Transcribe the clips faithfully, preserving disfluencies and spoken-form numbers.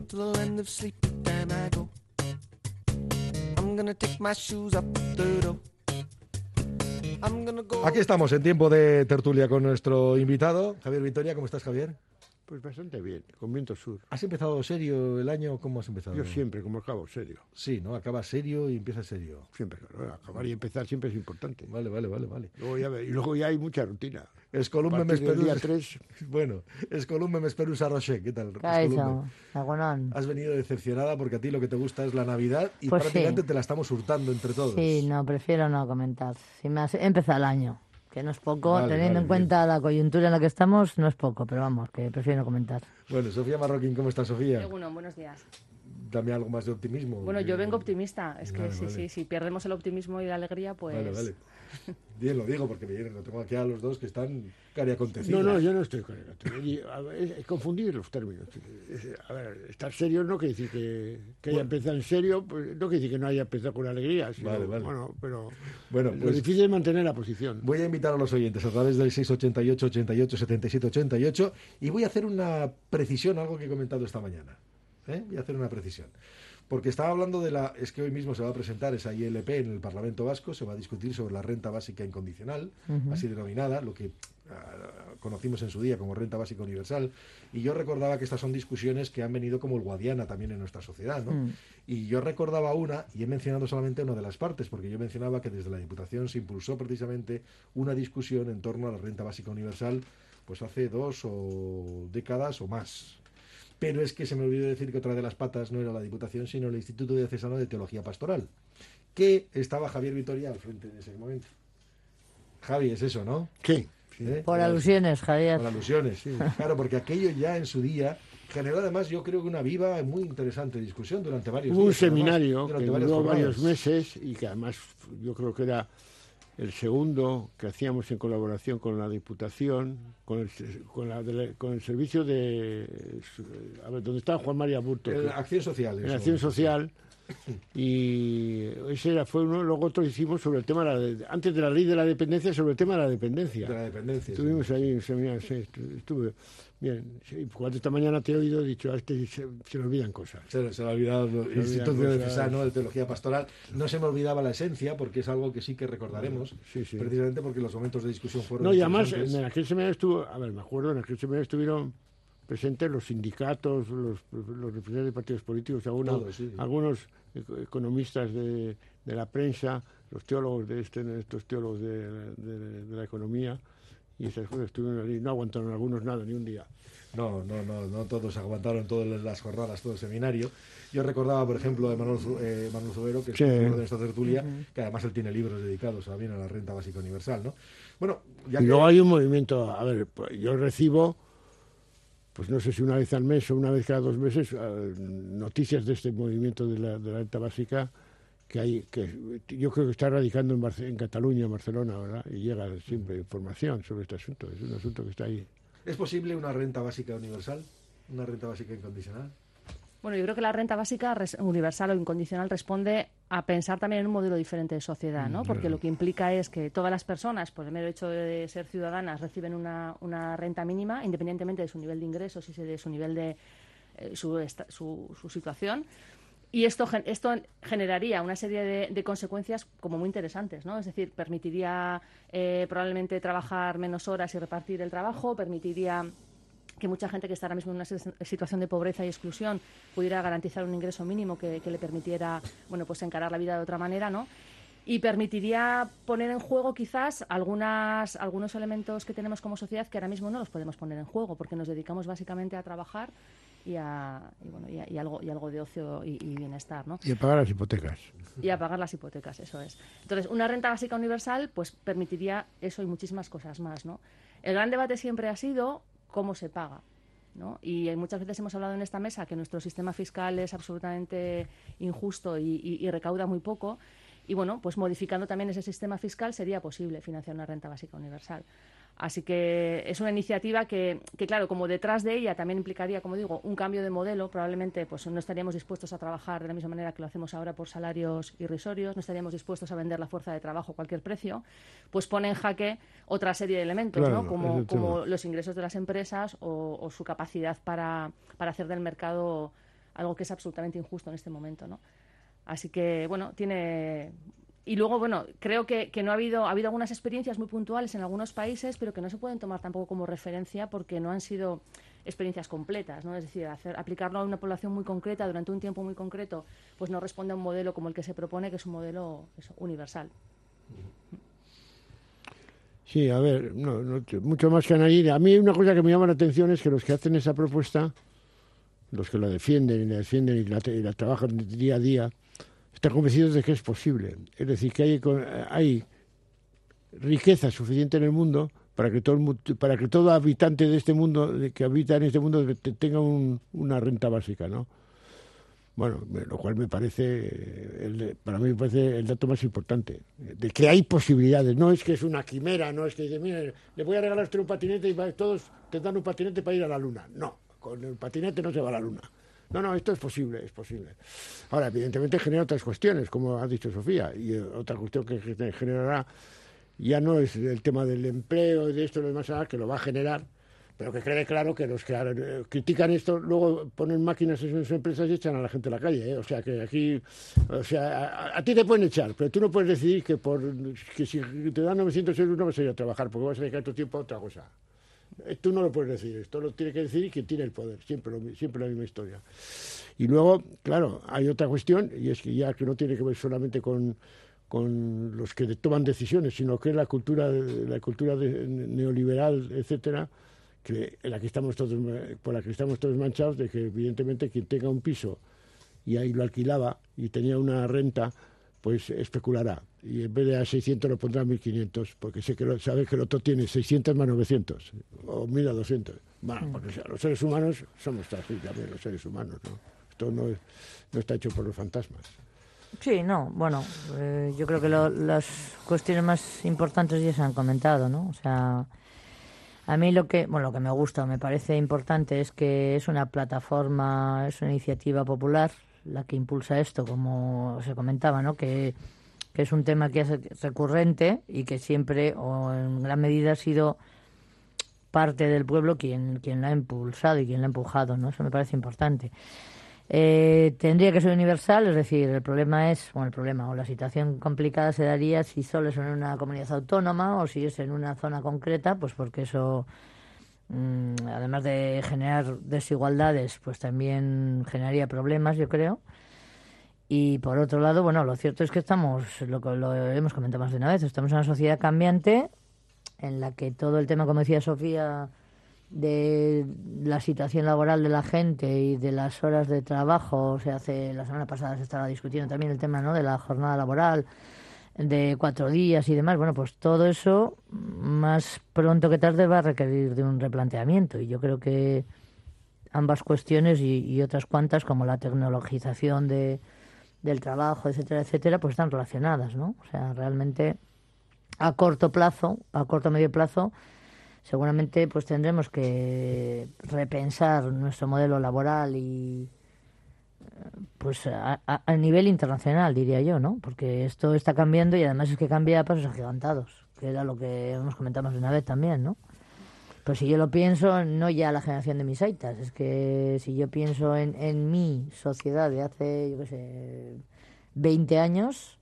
to the land of sleep, then I go. I'm gonna take my shoes up the door. I'm gonna go. Aquí estamos en tiempo de tertulia con nuestro invitado, Javier Vitoria. ¿Cómo estás, Javier? Pues bastante bien, con viento sur. ¿Has empezado serio el año? ¿Cómo has empezado? Yo siempre, como acabo, serio. Sí, ¿no? Acabas serio y empiezas serio. Siempre, claro. Acabar y empezar siempre es importante. Vale, vale, vale, vale. Luego ya, y luego ya hay mucha rutina. Escolumbe A partir del día Mesperus. tres. Bueno, Escolumbe Mesperus Arroche. ¿Qué tal? Eso, Escolumbe? agonón. Has venido decepcionada porque a ti lo que te gusta es la Navidad y Pues prácticamente sí. te la estamos hurtando entre todos. Sí, no, prefiero no comentar. Si me has... Empezado el año, que no es poco, Vale, teniendo vale, en cuenta la coyuntura en la que estamos, no es poco, pero vamos, que prefiero no comentar. Bueno, Sofía Marroquín, ¿cómo estás, Sofía? Bueno, buenos días. Dame algo más de optimismo. Bueno, que- yo vengo optimista. Es que Vale, sí, vale. sí, si perdemos el optimismo y la alegría, pues... Vale, vale. Bien, lo digo porque bien, lo tengo aquí a los dos que están cari acontecidos. No, no, yo no estoy con el y, a ver, es, es confundir los términos. Es, a ver, estar serio no quiere decir que, que haya empezado en serio, pues, no quiere decir que no haya empezado con alegría. Sino, Vale, vale. Bueno, pero Bueno, lo pues- difícil es mantener la posición. Voy a invitar a los oyentes a través del seis ochenta y ocho, ochenta y ocho, setenta y siete, ochenta y ocho y voy a hacer una precisión, algo que he comentado esta mañana. ¿eh? Voy a hacer una precisión. Porque estaba hablando de la... Es que hoy mismo se va a presentar esa I L P en el Parlamento Vasco, se va a discutir sobre la renta básica incondicional, Ujú. así denominada, lo que ah, conocimos en su día como renta básica universal. Y yo recordaba que estas son discusiones que han venido como el Guadiana también en nuestra sociedad, ¿no? Mm. Y yo recordaba una, y he mencionado solamente una de las partes, porque yo mencionaba que desde la Diputación se impulsó precisamente una discusión en torno a la renta básica universal, pues hace dos o décadas o más. Pero es que se me olvidó decir que otra de las patas no era la Diputación, sino el Instituto Diocesano de Teología Pastoral, que estaba Javier Vitoria al frente en ese momento. Javi, es eso, ¿no? Sí, ¿Eh? Por alusiones, Javier. Por alusiones, sí. Claro, porque aquello ya en su día generó además, yo creo que una viva, muy interesante discusión durante varios hubo un días. además, seminario durante que varias duró jornadas. varios meses y que además yo creo que era el segundo que hacíamos en colaboración con la Diputación, con el, con la, de la- con el servicio de... A ver, ¿dónde está Juan María Burto? En la Acción Social. En eso. Acción Social. Y ese era, fue uno. Luego otro hicimos sobre el tema, de la, de- antes de la ley de la dependencia, sobre el tema de la dependencia. De la dependencia. sí. Estuvimos ahí en seminario, sí, estu- estuve bien. Sí, cuando esta mañana te he oído, he dicho, a este se, se le olvidan cosas. Se, se me ha olvidado el olvidan Instituto cosas. Diocesano de Teología Pastoral. No se me olvidaba la esencia, porque es algo que sí que recordaremos, Sí, sí. precisamente porque los momentos de discusión fueron No, y además, interesantes. en aquel seminario estuvo, a ver, me acuerdo, en aquel seminario estuvieron presentes los sindicatos, los, los representantes de partidos políticos, algunos, Todos, sí. algunos eco- economistas de, de la prensa, los teólogos de este, estos teólogos de, de- de la economía, y esas cosas estuvieron allí, no aguantaron algunos nada, ni un día. No, no, no, no todos aguantaron todas las jornadas, todo el seminario. Yo recordaba, por ejemplo, de Manuel, Zu- eh, Manuel Zubero, que es Sí. miembro de esta tertulia, que además él tiene libros dedicados también a la renta básica universal, ¿no? Bueno, ya Y que... luego hay un movimiento, a ver, pues, yo recibo, pues no sé si una vez al mes o una vez cada dos meses, eh, noticias de este movimiento de la, de la renta básica que hay, que yo creo que está radicando en, Barce- en Cataluña, en Barcelona, ¿verdad? Y llega siempre información sobre este asunto. Es un asunto que está ahí. ¿Es posible una renta básica universal? ¿Una renta básica incondicional? Bueno, yo creo que la renta básica res- universal o incondicional responde a pensar también en un modelo diferente de sociedad, ¿no? Porque lo que implica es que todas las personas, por el mero hecho de ser ciudadanas, reciben una, una renta mínima, independientemente de su nivel de ingresos y de su nivel de eh, su, esta- su, su situación. Y esto, gen- esto generaría una serie de, de consecuencias como muy interesantes, ¿no? Es decir, permitiría eh, probablemente trabajar menos horas y repartir el trabajo, permitiría que mucha gente que está ahora mismo en una si- situación de pobreza y exclusión pudiera garantizar un ingreso mínimo que, que le permitiera, bueno, pues encarar la vida de otra manera, ¿no? Y permitiría poner en juego quizás algunas, algunos elementos que tenemos como sociedad que ahora mismo no los podemos poner en juego porque nos dedicamos básicamente a trabajar y, a, y, bueno, y, a- y algo, y algo de ocio y, y bienestar, ¿no? Y a pagar las hipotecas. Y a pagar las hipotecas, eso es. Entonces, una renta básica universal pues permitiría eso y muchísimas cosas más, ¿no? El gran debate siempre ha sido cómo se paga, ¿no? Y muchas veces hemos hablado en esta mesa que nuestro sistema fiscal es absolutamente injusto y, y- y recauda muy poco. Y bueno, pues modificando también ese sistema fiscal sería posible financiar una renta básica universal. Así que es una iniciativa que, que, claro, como detrás de ella también implicaría, como digo, un cambio de modelo. Probablemente pues no estaríamos dispuestos a trabajar de la misma manera que lo hacemos ahora por salarios irrisorios, no estaríamos dispuestos a vender la fuerza de trabajo a cualquier precio. Pues pone en jaque otra serie de elementos, Claro, ¿no? Como, ese tema. como los ingresos de las empresas o, o su capacidad para, para hacer del mercado algo que es absolutamente injusto en este momento, ¿no? Así que, bueno, tiene... Y luego, bueno, creo que, que no ha habido, ha habido algunas experiencias muy puntuales en algunos países, pero que no se pueden tomar tampoco como referencia porque no han sido experiencias completas, ¿no? Es decir, hacer, aplicarlo a una población muy concreta durante un tiempo muy concreto, pues no responde a un modelo como el que se propone, que es un modelo eso, universal. Sí, a ver, no, no, mucho más que añadir. A mí una cosa que me llama la atención es que los que hacen esa propuesta, los que la defienden y la defienden y la, y la trabajan día a día, están convencidos de que es posible. Es decir, que hay, hay riqueza suficiente en el mundo para que todo el, para que todo habitante de este mundo, que habita en este mundo, tenga un, una renta básica, ¿no? Bueno, lo cual me parece, el, para mí me parece el dato más importante, de que hay posibilidades. No es que es una quimera, no es que dice, mire, le voy a regalar a usted un patinete y todos te dan un patinete para ir a la luna. No, con el patinete no se va a la luna. No, no, esto es posible, es posible. Ahora, evidentemente genera otras cuestiones, como ha dicho Sofía, y otra cuestión que generará ya no es el tema del empleo y de esto y lo demás, que lo va a generar, pero que quede claro que los que critican esto luego ponen máquinas en sus empresas y echan a la gente a la calle, ¿eh? O sea, que aquí, o sea, a, a ti te pueden echar, pero tú no puedes decidir que por que si te dan novecientos euros no vas a ir a trabajar, porque vas a dedicar tu tiempo a otra cosa. Tú no lo puedes decir, esto lo tiene que decir quien tiene el poder, siempre, lo, siempre la misma historia. Y luego, claro, hay otra cuestión, y es que ya que no tiene que ver solamente con, con los que toman decisiones, sino que es la cultura, la cultura de, neoliberal, etcétera, que en la que estamos todos, por la que estamos todos manchados, de que evidentemente quien tenga un piso y ahí lo alquilaba y tenía una renta, pues especulará. Y en vez de a seiscientos lo pondrá a mil quinientos, porque sé que lo, sabe que el otro tiene seiscientos más novecientos, o mil a doscientos. Bueno, porque o sea, los seres humanos somos así también, los seres humanos, ¿no? Esto no, es, no está hecho por los fantasmas. Sí, no, bueno, eh, yo creo que lo, las cuestiones más importantes ya se han comentado, ¿no? O sea, a mí lo que, bueno, lo que me gusta, me parece importante es que es una plataforma, es una iniciativa popular la que impulsa esto, como se comentaba, ¿no? Que, que es un tema que es recurrente y que siempre, o en gran medida, ha sido parte del pueblo quien, quien la ha impulsado y quien la ha empujado, ¿no? Eso me parece importante. Eh, tendría que ser universal, es decir, el problema es, bueno, el problema o la situación complicada se daría si solo es en una comunidad autónoma o si es en una zona concreta, pues porque eso, mmm, además de generar desigualdades, pues también generaría problemas, yo creo. Y por otro lado, bueno, lo cierto es que estamos, lo que lo hemos comentado más de una vez, estamos en una sociedad cambiante en la que todo el tema, como decía Sofía, de la situación laboral de la gente y de las horas de trabajo, se hace, la semana pasada se estaba discutiendo también el tema, ¿no?, de la jornada laboral de cuatro días y demás. Bueno, pues todo eso más pronto que tarde va a requerir de un replanteamiento, y yo creo que ambas cuestiones y, y otras cuantas, como la tecnologización de, del trabajo, etcétera, etcétera, pues están relacionadas, ¿no? O sea, realmente a corto plazo, a corto medio plazo, seguramente pues tendremos que repensar nuestro modelo laboral y pues a, a, a nivel internacional, diría yo, ¿no? Porque esto está cambiando y además es que cambia a pasos agigantados, que era lo que hemos comentado más de una vez también, ¿no? Pues si yo lo pienso, no ya la generación de mis aitas, es que si yo pienso en, en mi sociedad de hace, yo qué sé, veinte años,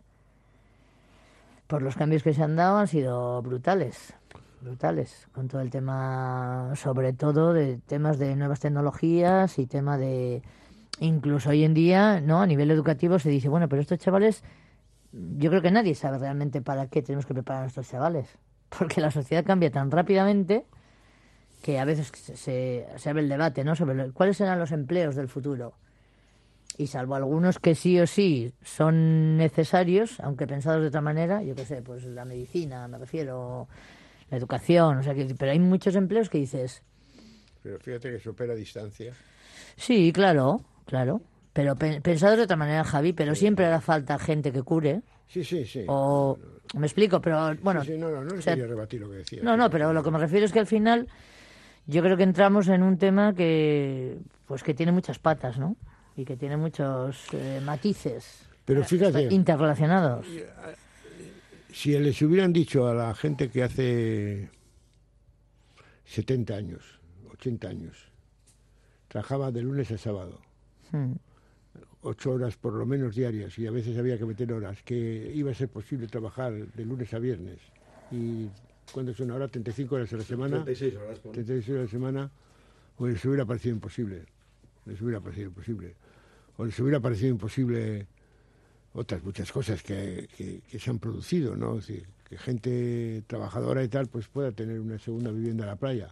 pues los cambios que se han dado han sido brutales. brutales, con todo el tema, sobre todo de temas de nuevas tecnologías y tema de, incluso hoy en día, ¿no?, a nivel educativo se dice, bueno, pero estos chavales, yo creo que nadie sabe realmente para qué tenemos que preparar a nuestros chavales, porque la sociedad cambia tan rápidamente que a veces se, se abre el debate, ¿no?, sobre lo, cuáles serán los empleos del futuro. Y salvo algunos que sí o sí son necesarios, aunque pensados de otra manera, yo qué sé, pues la medicina, me refiero, la educación, o sea, que, pero hay muchos empleos que dices... Pero fíjate que se opera a distancia. Sí, claro, claro, pero pe pensados de otra manera, Javi, pero sí, siempre hará falta gente que cure. Sí, sí, sí. O, no, no. Me explico, pero bueno... Sí, sí, no, no, no o sea, quería rebatir lo que decía. No, no, pero lo que me refiero es que al final yo creo que entramos en un tema que, pues que tiene muchas patas, ¿no? Y que tiene muchos eh, matices. Pero fíjate... Interrelacionados. Si les hubieran dicho a la gente que hace setenta años, ochenta años, trabajaba de lunes a sábado, Hmm. Ocho horas por lo menos diarias, y a veces había que meter horas, que iba a ser posible trabajar de lunes a viernes. Y cuando son ahora treinta y cinco horas a la semana, treinta y seis horas, pone. treinta y seis horas a la semana, pues les hubiera parecido imposible. Les hubiera parecido imposible. O les hubiera parecido imposible otras muchas cosas que, que, que se han producido, ¿no? Es decir, que gente trabajadora y tal pues pueda tener una segunda vivienda a la playa.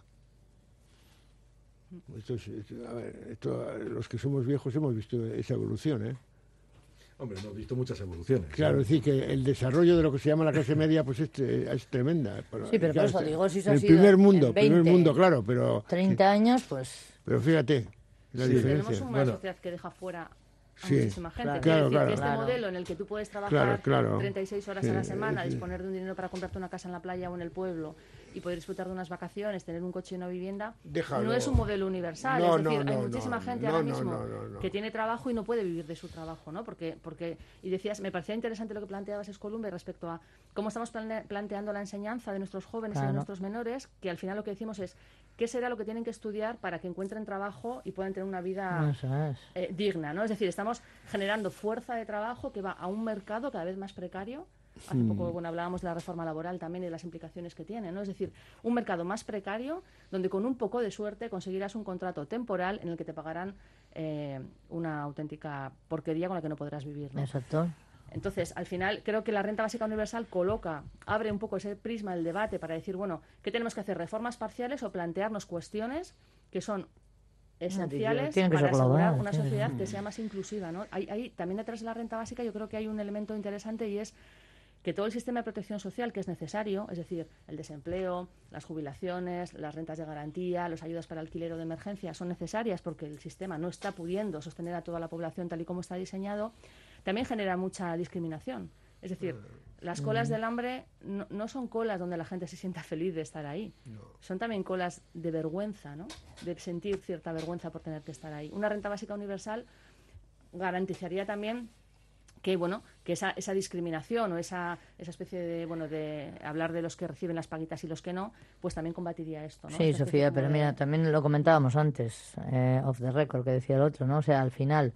Esto es, esto, a ver, esto, los que somos viejos hemos visto esa evolución, ¿eh? Hombre, hemos visto muchas evoluciones. Claro, ¿eh? es decir, que el desarrollo de lo que se llama la clase media pues es, es tremenda. Pero, Sí, pero por claro, eso este- digo, si eso el ha sido primer mundo, en primer veinte, mundo, claro, pero treinta años, pues... pero fíjate la Sí, diferencia. Tenemos una Bueno. sociedad que deja fuera a Sí, muchísima gente. claro, Quiero claro, decir claro. que este Claro. modelo en el que tú puedes trabajar Claro, claro. treinta y seis horas Sí, a la semana, sí. disponer de un dinero para comprarte una casa en la playa o en el pueblo y poder disfrutar de unas vacaciones, tener un coche y una vivienda, Déjalo. no es un modelo universal. No, es decir, no, hay no, muchísima no, gente no, ahora no, mismo no, no, no. que tiene trabajo y no puede vivir de su trabajo, ¿no? Porque, porque y decías, me parecía interesante lo que planteabas, Escolumbe, respecto a cómo estamos plane- planteando la enseñanza de nuestros jóvenes y Claro. de nuestros menores, que al final lo que decimos es qué será lo que tienen que estudiar para que encuentren trabajo y puedan tener una vida Eso es. eh, digna, ¿no? Es decir, estamos generando fuerza de trabajo que va a un mercado cada vez más precario. Hace poco, bueno, hablábamos de la reforma laboral también y de las implicaciones que tiene, ¿no? Es decir, un mercado más precario donde con un poco de suerte conseguirás un contrato temporal en el que te pagarán eh, una auténtica porquería con la que no podrás vivir, ¿no? Exacto. Entonces, al final, creo que la renta básica universal coloca, abre un poco ese prisma del debate para decir, bueno, ¿qué tenemos que hacer? ¿Reformas parciales o plantearnos cuestiones que son esenciales Tienen que para ser asegurar globales, una sí, sí, sociedad sí. que sea más inclusiva, ¿no? Hay, hay, también detrás de la renta básica yo creo que hay un elemento interesante y es que todo el sistema de protección social que es necesario, es decir, el desempleo, las jubilaciones, las rentas de garantía, las ayudas para alquiler o de emergencia, son necesarias porque el sistema no está pudiendo sostener a toda la población tal y como está diseñado, también genera mucha discriminación. Es decir, las colas del hambre no, no son colas donde la gente se sienta feliz de estar ahí. Son también colas de vergüenza, ¿no? De sentir cierta vergüenza por tener que estar ahí. Una renta básica universal garantizaría también que bueno que esa, esa discriminación o esa, esa especie de bueno de hablar de los que reciben las paguitas y los que no, pues también combatiría esto, ¿no? Sí, Esta especie Sofía, como pero de- mira, también lo comentábamos antes, eh, off the record, que decía el otro, ¿no? O sea, al final,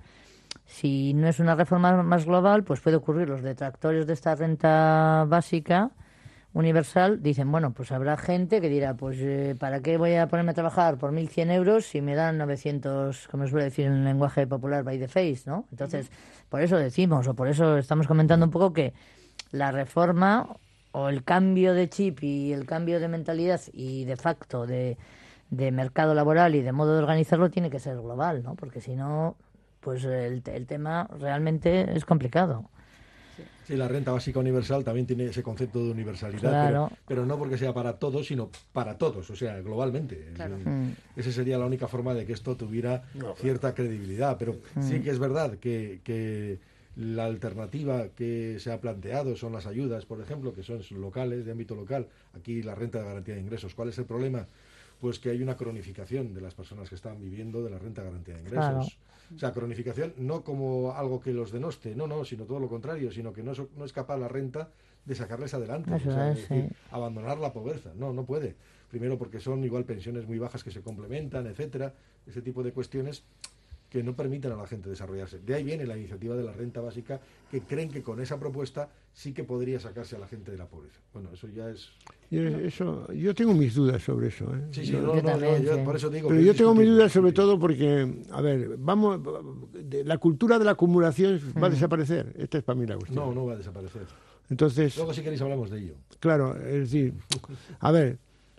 si no es una reforma más global, pues puede ocurrir. Los detractores de esta renta básica universal dicen, bueno, pues habrá gente que dirá, pues eh, ¿para qué voy a ponerme a trabajar por mil cien euros si me dan novecientos, como se suele decir en el lenguaje popular, by the face, ¿no? Entonces, por eso decimos, o por eso estamos comentando un poco que la reforma o el cambio de chip y el cambio de mentalidad y de facto de, de mercado laboral y de modo de organizarlo tiene que ser global, ¿no? Porque si no, pues el, el tema realmente es complicado. Sí, la renta básica universal también tiene ese concepto de universalidad, Claro. pero, pero no porque sea para todos, sino para todos, o sea, globalmente. Claro. Eh, Mm. Esa sería la única forma de que esto tuviera cierta credibilidad. Pero sí que es verdad que, que la alternativa que se ha planteado son las ayudas, por ejemplo, que son locales, de ámbito local. Aquí la renta de garantía de ingresos. ¿Cuál es el problema? Pues que hay una cronificación de las personas que están viviendo de la renta de garantía de ingresos. Claro. O sea, cronificación no como algo que los denoste, no, no, sino todo lo contrario, sino que no es, no es capaz la renta de sacarles adelante, Eso o sea, es, es decir, sí. abandonar la pobreza, no, no puede. Primero porque son igual pensiones muy bajas que se complementan, etcétera, ese tipo de cuestiones que no permiten a la gente desarrollarse. De ahí viene la iniciativa de la renta básica, que creen que con esa propuesta sí que podría sacarse a la gente de la pobreza. Bueno, eso ya es... Yo, eso, yo tengo mis dudas sobre eso, ¿eh? Sí, sí, Yo- no, Yo no, no, también, yo sí. por eso digo... Pero que yo es tengo mis discutible, dudas sobre discutible. todo porque, a ver, vamos, de- la cultura de la acumulación va a desaparecer. Esta es para mí la cuestión. No, no va a desaparecer. Entonces, Luego si queréis hablamos de ello. claro, es decir, a ver,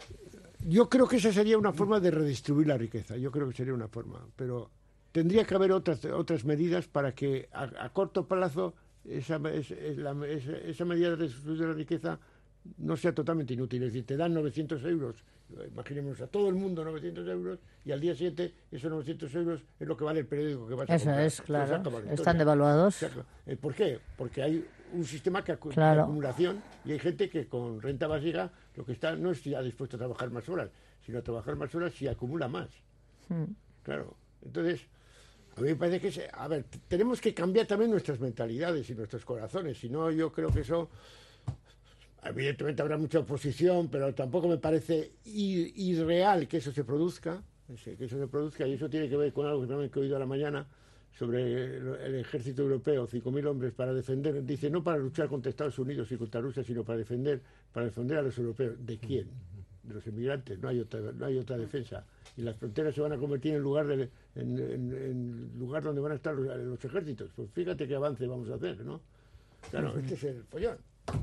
yo creo que esa sería una forma de redistribuir la riqueza. Yo creo que sería una forma, pero tendría que haber otras otras medidas para que a, a corto plazo esa, es- es la- esa, esa medida de redistribución de la riqueza no sea totalmente inútil. Es decir, te dan novecientos euros, imaginemos a todo el mundo novecientos euros, y al día siguiente esos novecientos euros es lo que vale el periódico que vas a Eso comprar. es, Se claro. acaba la historia. Están devaluados. Se acaba. Eh, ¿Por qué? Porque hay un sistema que acu- Claro. de acumulación y hay gente que con renta básica lo que está no está dispuesto a trabajar más horas, sino a trabajar más horas si acumula más. Mm. Claro. Entonces, a mí me parece que, se- a ver, t- tenemos que cambiar también nuestras mentalidades y nuestros corazones. Si no, yo creo que eso, evidentemente habrá mucha oposición, pero tampoco me parece i- irreal que eso se produzca, ese- que eso se produzca, y eso tiene que ver con algo que también he oído a la mañana, sobre el ejército europeo, cinco mil hombres para defender, dice, no para luchar contra Estados Unidos y contra Rusia, sino para defender, para defender a los europeos. ¿De quién? De los inmigrantes, no hay otra, no hay otra defensa. Y las fronteras se van a convertir en lugar de, en, en, en lugar donde van a estar los, los ejércitos. Pues fíjate qué avance vamos a hacer, ¿no? Claro, este es el follón.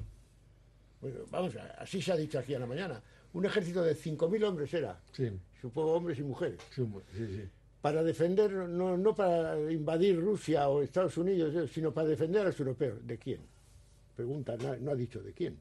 Bueno, vamos, así se ha dicho aquí a la mañana. Un ejército de cinco mil hombres era, Sí, supongo hombres y mujeres, sí, sí, sí. para defender, no, no para invadir Rusia o Estados Unidos, sino para defender a los europeos. ¿De quién? Pregunta, no, no ha dicho de quién.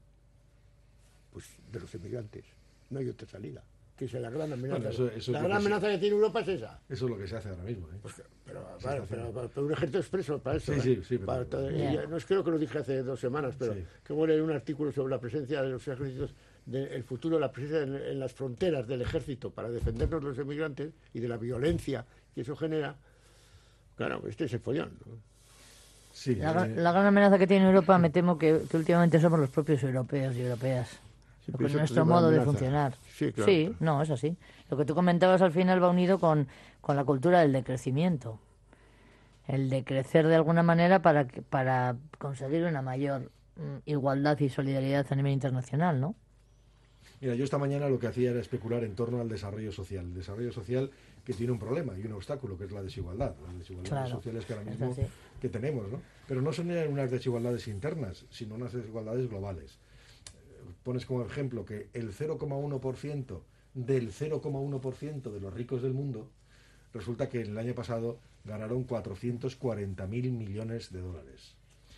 Pues de los inmigrantes. No hay otra salida. Que es la gran amenaza. Bueno, eso- eso la es lo gran que se- amenaza que tiene Europa es esa. Eso es lo que se hace ahora mismo, ¿eh? Pues, pero, Se claro, está pero, haciendo. pero- pero un ejército expreso para eso. Sí, ¿eh? sí, sí, pero- Para todo- Yeah. y ya- no es, creo que lo dije hace dos semanas, pero Sí. que voy a leer un artículo sobre la presencia de los ejércitos, del futuro de la presencia en, en las fronteras del ejército para defendernos de los inmigrantes y de la violencia que eso genera. Claro, este es el follón, ¿no? Sí, La, gra- eh, la gran amenaza que tiene Europa, me temo que, que últimamente somos los propios europeos y europeas. Sí, Con pero eso nuestro es una modo de amenaza. funcionar. Sí, claro, claro. no, es así. Lo que tú comentabas al final va unido con, con la cultura del decrecimiento. El de crecer de alguna manera para, que- para conseguir una mayor mm, igualdad y solidaridad a nivel internacional, ¿no? Mira, yo esta mañana lo que hacía era especular en torno al desarrollo social. El desarrollo social que tiene un problema y un obstáculo, que es la desigualdad. Las desigualdades Claro, sociales que ahora es mismo así. que tenemos, ¿no? Pero no son unas desigualdades internas, sino unas desigualdades globales. Eh, Pones como ejemplo que el cero coma uno por ciento del cero coma uno por ciento de los ricos del mundo, resulta que el año pasado ganaron cuatrocientos cuarenta mil millones de dólares.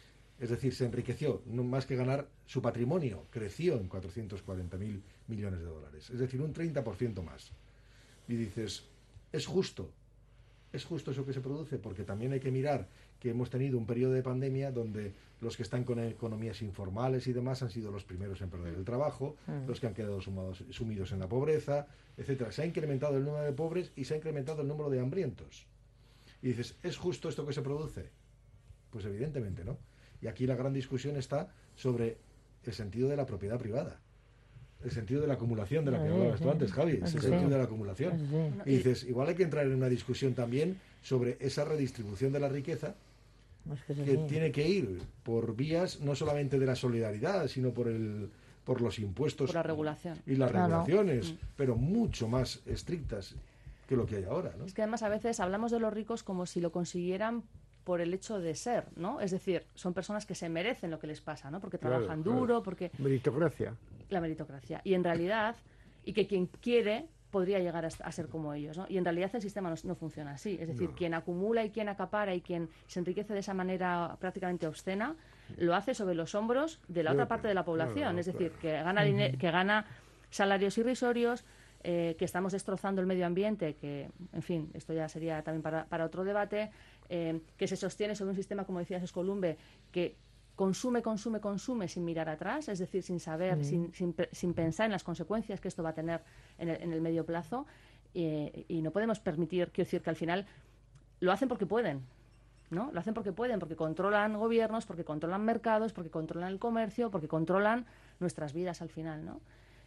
Es decir, se enriqueció, no más que ganar, su patrimonio creció en cuatrocientos cuarenta mil millones de dólares. Es decir, un treinta por ciento más. Y dices, ¿es justo? ¿Es justo eso que se produce? Porque también hay que mirar que hemos tenido un periodo de pandemia donde los que están con economías informales y demás han sido los primeros en perder el trabajo, los que han quedado sumados- sumidos en la pobreza, etcétera. Se ha incrementado el número de pobres y se ha incrementado el número de hambrientos. Y dices, ¿es justo esto que se produce? Pues evidentemente no. Y aquí la gran discusión está sobre el sentido de la propiedad privada. El sentido de la acumulación de la que Sí, hablabas sí. tú antes, Javi. Es el Sí. sentido de la acumulación. Sí, sí. Y dices, igual hay que entrar en una discusión también sobre esa redistribución de la riqueza Es que es que así. tiene que ir por vías no solamente de la solidaridad, sino por el por los impuestos Por la regulación. y las Claro. regulaciones, pero mucho más estrictas que lo que hay ahora, ¿no? Es que además a veces hablamos de los ricos como si lo consiguieran por el hecho de ser, ¿no? Es decir, son personas que se merecen lo que les pasa, ¿no? Porque Claro, trabajan claro. duro, porque Meritocracia. la meritocracia. Y en realidad, y que quien quiere podría llegar a, a ser como ellos, ¿no? Y en realidad el sistema no, no funciona así. Es decir, No. quien acumula y quien acapara y quien se enriquece de esa manera prácticamente obscena, lo hace sobre los hombros de la Claro, otra parte de la población. claro, es decir, claro. que gana, dine- que gana salarios irrisorios, eh, que estamos destrozando el medio ambiente, que, en fin, esto ya sería también para, para otro debate, eh, que se sostiene sobre un sistema, como decías, Escolumbe, que consume, consume, consume sin mirar atrás, es decir, sin saber, sin, sin, pe- sin pensar en las consecuencias que esto va a tener en el, en el medio plazo. eh, y no podemos permitir, quiero decir, que al final lo hacen porque pueden, ¿no? Lo hacen porque pueden, porque controlan gobiernos, porque controlan mercados, porque controlan el comercio, porque controlan nuestras vidas al final, ¿no?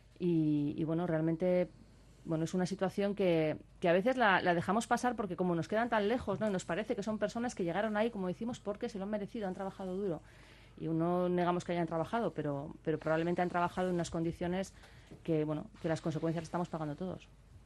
Y, y bueno, realmente, bueno, es una situación que, que a veces la, la dejamos pasar porque como nos quedan tan lejos, ¿no? Y nos parece que son personas que llegaron ahí, como decimos, porque se lo han merecido, han trabajado duro. Y no negamos que hayan trabajado, pero, pero probablemente han trabajado en unas condiciones que, bueno, que las consecuencias las estamos pagando todos.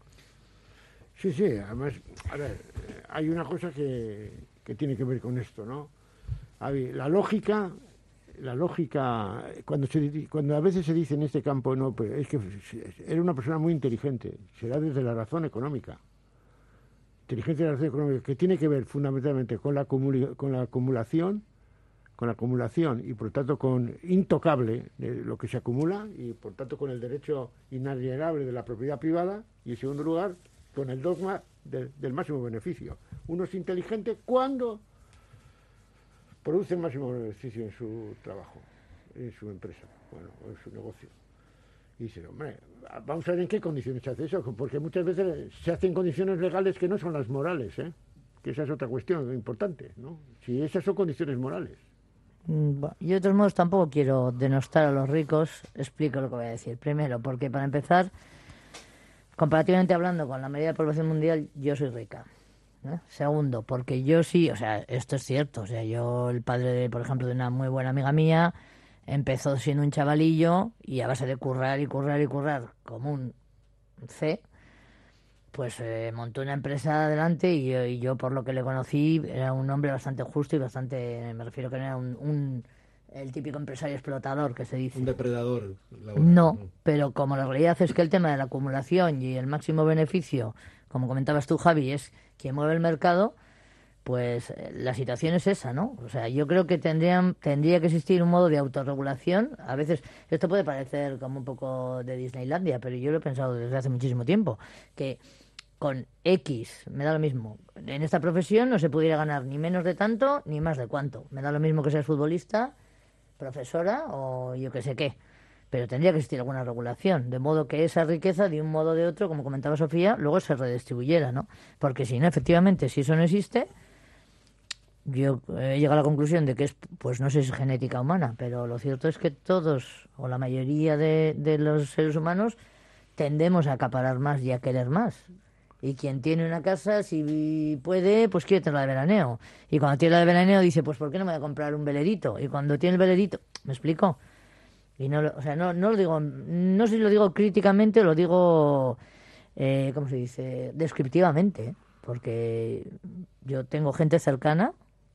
Sí, sí, además, a ver, eh, hay una cosa que, que tiene que ver con esto, ¿no? A ver, la lógica, la lógica, cuando, se, di- cuando a veces se dice en este campo, no, pues es que era una persona muy inteligente, será desde la razón económica. Inteligencia de la razón económica, que tiene que ver fundamentalmente con la, acumuli- con la acumulación, con la acumulación y por tanto con intocable de lo que se acumula y por tanto con el derecho inalienable de la propiedad privada y en segundo lugar con el dogma del, del máximo beneficio. Uno es inteligente cuando produce el máximo beneficio en su trabajo, en su empresa, bueno, o en su negocio. Y dice, hombre, vamos a ver en qué condiciones se hace eso, porque muchas veces se hacen condiciones legales que no son las morales, ¿eh? Que esa es otra cuestión importante, ¿no? Si esas son condiciones morales. Mm, bueno, yo de todos modos tampoco quiero denostar a los ricos. Explico lo que voy a decir. Primero, porque para empezar, comparativamente hablando con la mayoría de la población mundial, yo soy rica. ¿eh? Segundo, porque yo sí, o sea, esto es cierto. O sea, yo, el padre, de, por ejemplo, de una muy buena amiga mía, empezó siendo un chavalillo y a base de currar y currar y currar como un C, pues eh, montó una empresa adelante y yo, y yo, por lo que le conocí, era un hombre bastante justo y bastante, me refiero que no era un, un el típico empresario explotador que se dice. Un depredador laboral. No, ¿no? pero como la realidad es que el tema de la acumulación y el máximo beneficio, como comentabas tú, Javi, es quien mueve el mercado, pues eh, la situación es esa, ¿no? O sea, yo creo que tendrían, tendría que existir un modo de autorregulación. A veces esto puede parecer como un poco de Disneylandia, pero yo lo he pensado desde hace muchísimo tiempo, que con X, me da lo mismo, en esta profesión no se pudiera ganar ni menos de tanto ni más de cuánto. Me da lo mismo que seas futbolista, profesora o yo que sé qué. Pero tendría que existir alguna regulación, de modo que esa riqueza, de un modo o de otro, como comentaba Sofía, luego se redistribuyera, ¿no? Porque si no, efectivamente, si eso no existe, yo he llegado a la conclusión de que es, pues no sé si es genética humana, pero lo cierto es que todos, o la mayoría de, de los seres humanos, tendemos a acaparar más y a querer más. Y quien tiene una casa, si puede, pues quiere tenerla de veraneo. Y cuando tiene la de veraneo dice, pues ¿por qué no me voy a comprar un velerito? Y cuando tiene el velerito, ¿me explico? Y no, lo- o sea, no, no lo digo, no sé si lo digo críticamente o lo digo, eh, ¿cómo se dice? Descriptivamente, ¿eh? Porque yo tengo gente cercana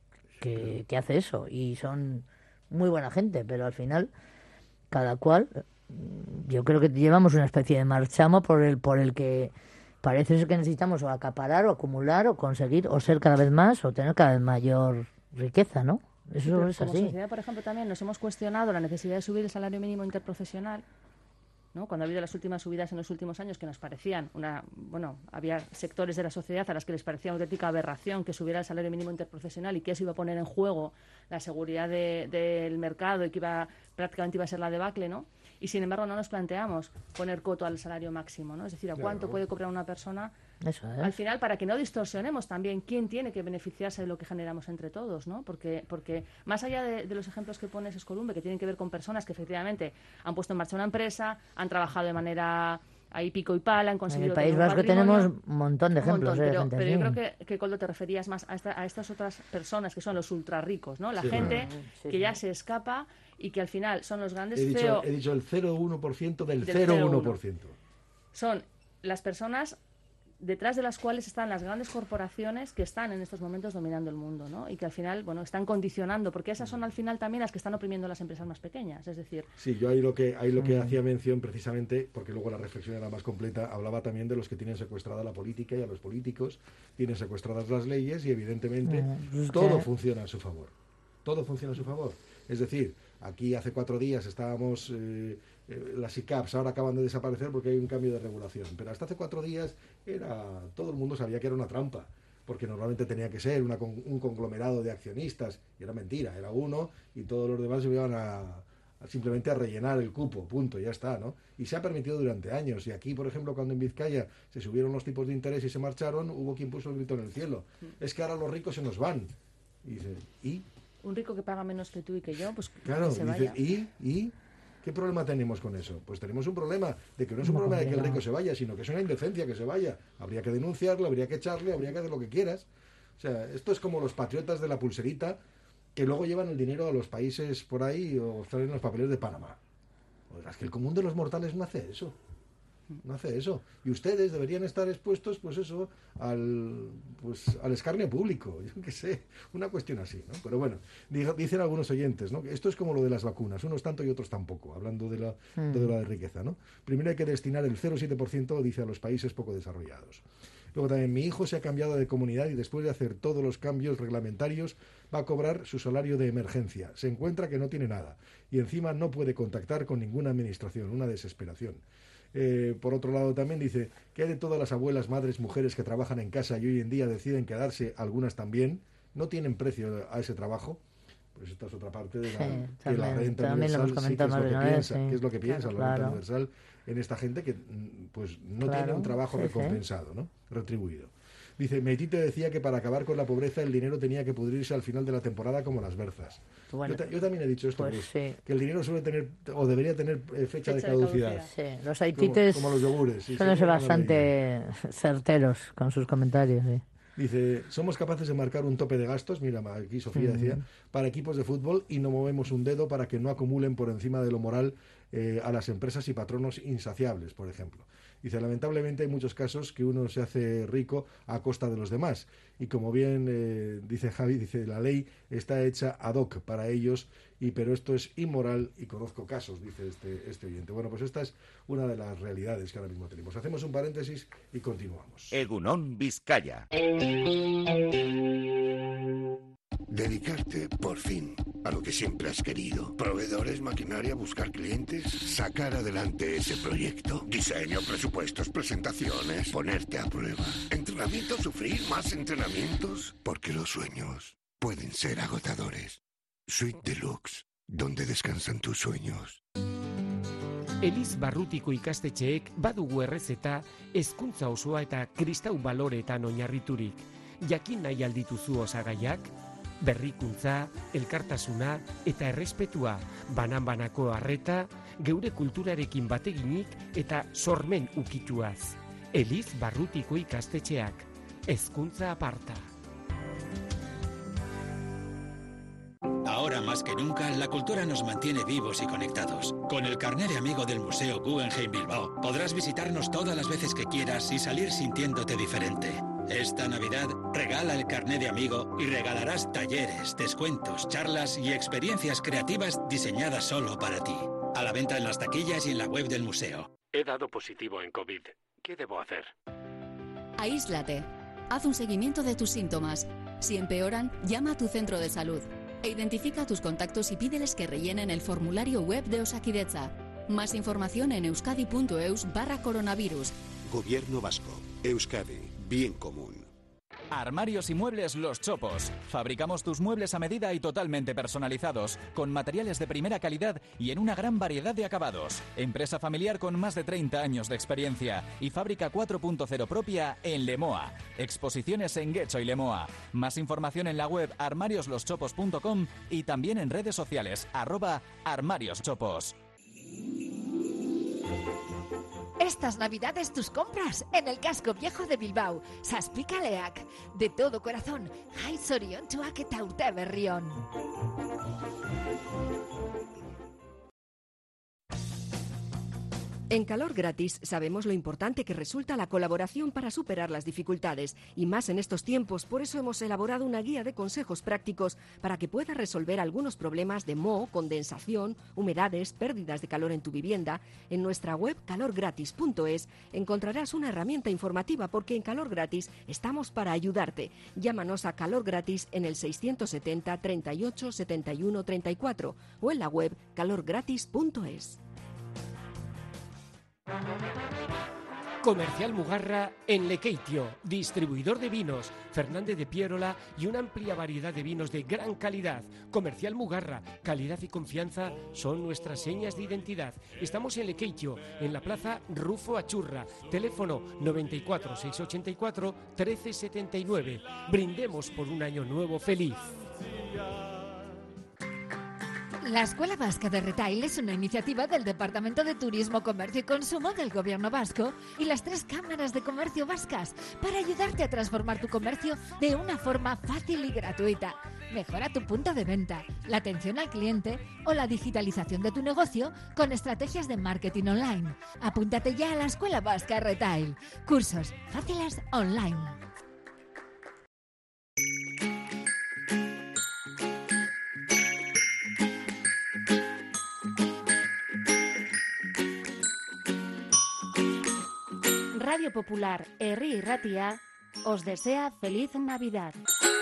que, que hace eso y son muy buena gente, pero al final cada cual, mm, yo creo que llevamos una especie de marchamo por el, por el que parece ser que necesitamos o acaparar o acumular o conseguir o ser cada vez más o tener cada vez mayor riqueza, ¿no? Eso Pero es como así. sociedad, por ejemplo, también nos hemos cuestionado la necesidad de subir el salario mínimo interprofesional, ¿no? Cuando ha habido las últimas subidas en los últimos años que nos parecían una, bueno, había sectores de la sociedad a las que les parecía una auténtica aberración que subiera el salario mínimo interprofesional y que eso iba a poner en juego la seguridad de- del mercado y que iba prácticamente iba a ser la debacle, ¿no? Y sin embargo no nos planteamos poner coto al salario máximo, ¿no? Es decir, a cuánto Claro. puede cobrar una persona Eso, ¿eh? al final, para que no distorsionemos también quién tiene que beneficiarse de lo que generamos entre todos, ¿no? Porque, porque más allá de, de los ejemplos que pones, Escolumbe, que tienen que ver con personas que efectivamente han puesto en marcha una empresa, han trabajado de manera ahí pico y pala, han En conseguido el País tener un Vasco patrimonio. tenemos un montón de Un ejemplos, montón, ¿eh? de pero, gente pero yo así. creo que, que Coldo, te referías más a, esta- a estas otras personas que son los ultra ricos, ¿no? La Sí, gente sí, que sí. ya se escapa y que al final son los grandes He dicho, C E O, he dicho el cero coma uno por ciento del, Del cero coma cero coma uno uno. por ciento. son las personas detrás de las cuales están las grandes corporaciones que están en estos momentos dominando el mundo, ¿no? Y que al final, bueno, están condicionando, porque esas son al final también las que están oprimiendo a las empresas más pequeñas. Es decir, Sí, yo ahí lo que ahí lo que hacía mención precisamente, porque luego la reflexión era más completa, hablaba también de los que tienen secuestrada la política y a los políticos tienen secuestradas las leyes y evidentemente Ah, pues es todo que- funciona a su favor. Todo funciona a su favor. Es decir, aquí hace cuatro días estábamos, eh, eh, las I C A Ps ahora acaban de desaparecer porque hay un cambio de regulación, pero hasta hace cuatro días era todo el mundo sabía que era una trampa, porque normalmente tenía que ser una con- un conglomerado de accionistas, y era mentira, era uno y todos los demás se iban a, a simplemente a rellenar el cupo, punto, ya está, ¿no? Y se ha permitido durante años, y aquí, por ejemplo, cuando en Vizcaya se subieron los tipos de interés y se marcharon, hubo quien puso el grito en el cielo, es que ahora los ricos se nos van. Y dice, ¿y? un rico que paga menos que tú y que yo, pues Claro, que se dice, vaya. ¿y? ¿y? ¿Qué problema tenemos con eso? Pues tenemos un problema de que no es un problema de que el rico se vaya, sino que es una indecencia que se vaya. Habría que denunciarlo, habría que echarle, habría que hacer lo que quieras. O sea, esto es como los patriotas de la pulserita que luego llevan el dinero a los países por ahí o traen los papeles de Panamá. Oiga, es que el común de los mortales no hace eso. No hace eso. Y ustedes deberían estar expuestos, pues eso, al, pues, al escarnio público. Yo qué sé, una cuestión así, ¿no? Pero bueno, diga- dicen algunos oyentes, ¿no? Que esto es como lo de las vacunas, unos tanto y otros tampoco, hablando de la, de la de riqueza, ¿no? Primero hay que destinar el cero coma siete por ciento, dice, a los países poco desarrollados. Luego también, mi hijo se ha cambiado de comunidad y después de hacer todos los cambios reglamentarios va a cobrar su salario de emergencia. Se encuentra que no tiene nada y encima no puede contactar con ninguna administración, una desesperación. Eh, por otro lado también dice que hay de todas las abuelas, madres, mujeres que trabajan en casa y hoy en día deciden quedarse, algunas también, no tienen precio a ese trabajo. Pues esta es otra parte de la, Sí, que la también- renta también lo hemos universal sí que comentado es lo más que de una vez, piensa, sí. que es lo que piensa Claro, la renta claro. universal en esta gente que mm, pues no Claro, tiene un trabajo sí, sí. recompensado, ¿no? Retribuido. Dice, Meitite decía que para acabar con la pobreza el dinero tenía que pudrirse al final de la temporada como las berzas. Bueno, yo, ta- yo también he dicho esto, pues que, sí. que el dinero suele tener, o debería tener eh, fecha, Fecha de de caducidad. caducidad. Sí, los Como, haitites como los yogures. sí, suelen sí, ser una bastante certeros con sus comentarios, sí. Dice, somos capaces de marcar un tope de gastos, mira, aquí Sofía Mm. decía, para equipos de fútbol y no movemos un dedo para que no acumulen por encima de lo moral eh, a las empresas y patronos insaciables, por ejemplo. Dice, lamentablemente hay muchos casos que uno se hace rico a costa de los demás. Y como bien eh, dice Javi, dice, la ley está hecha ad hoc para ellos, y pero esto es inmoral y conozco casos, dice este, este oyente. Bueno, pues esta es una de las realidades que ahora mismo tenemos. Hacemos un paréntesis y continuamos. Egunon Vizcaya. Dedicarte, por fin, a lo que siempre has querido. Proveedores, maquinaria, buscar clientes, sacar adelante ese proyecto. Diseño, presupuestos, presentaciones, ponerte a prueba. Entrenamiento, sufrir, más entrenamientos. Porque los sueños pueden ser agotadores. Suite Deluxe, donde descansan tus sueños. Eliz barrutiko ikastetxeek badugu errezeta hezkuntza osoa eta kristau baloreetan oinarriturik. Jakin nahi aldituzu osagaiak? Berrikuntza, elkartasuna eta errespetua, banan-banako harreta, geure kulturarekin bateginik eta sormen ukituaz. Eliz barrutiko ikastetxeak, hezkuntza aparta. Ahora más que nunca, la cultura nos mantiene vivos y conectados. Con el carné de amigo del Museo Guggenheim Bilbao, podrás visitarnos todas las veces que quieras y salir sintiéndote diferente. Esta Navidad, regala el carné de amigo y regalarás talleres, descuentos, charlas y experiencias creativas diseñadas solo para ti. A la venta en las taquillas y en la web del museo. He dado positivo en COVID. ¿Qué debo hacer? Aíslate. Haz un seguimiento de tus síntomas. Si empeoran, llama a tu centro de salud. E identifica a tus contactos y pídeles que rellenen el formulario web de Osakidetza. Más información en euskadi.eus barra coronavirus. Gobierno Vasco. Euskadi. Bien común. Armarios y muebles Los Chopos. Fabricamos tus muebles a medida y totalmente personalizados, con materiales de primera calidad y en una gran variedad de acabados. Empresa familiar con más de treinta años de experiencia y fábrica cuatro punto cero propia en Lemoa. Exposiciones en Guecho y Lemoa. Más información en la web armarios los chopos punto com y también en redes sociales arroba armarioschopos. Estas navidades tus compras en el casco viejo de Bilbao. Saspikaleak. De todo corazón. Jai zoriontuak eta urte berrion. En Calor Gratis sabemos lo importante que resulta la colaboración para superar las dificultades, y más en estos tiempos. Por eso hemos elaborado una guía de consejos prácticos para que puedas resolver algunos problemas de moho, condensación, humedades, pérdidas de calor en tu vivienda. En nuestra web calor gratis punto es encontrarás una herramienta informativa, porque en Calor Gratis estamos para ayudarte. Llámanos a Calor Gratis en el seiscientos setenta, treinta y ocho, setenta y uno, treinta y cuatro o en la web calor gratis punto es. Comercial Mugarra en Lekeitio, distribuidor de vinos, Fernández de Pierola y una amplia variedad de vinos de gran calidad. Comercial Mugarra, calidad y confianza son nuestras señas de identidad. Estamos en Lekeitio, en la plaza Rufo Achurra, teléfono noventa y cuatro, seiscientos ochenta y cuatro, trece setenta y nueve. Brindemos por un año nuevo feliz. La Escuela Vasca de Retail es una iniciativa del Departamento de Turismo, Comercio y Consumo del Gobierno Vasco y las tres cámaras de comercio vascas para ayudarte a transformar tu comercio de una forma fácil y gratuita. Mejora tu punto de venta, la atención al cliente o la digitalización de tu negocio con estrategias de marketing online. Apúntate ya a la Escuela Vasca de Retail. Cursos fáciles online. Radio Popular, Herri Irratia, os desea feliz Navidad.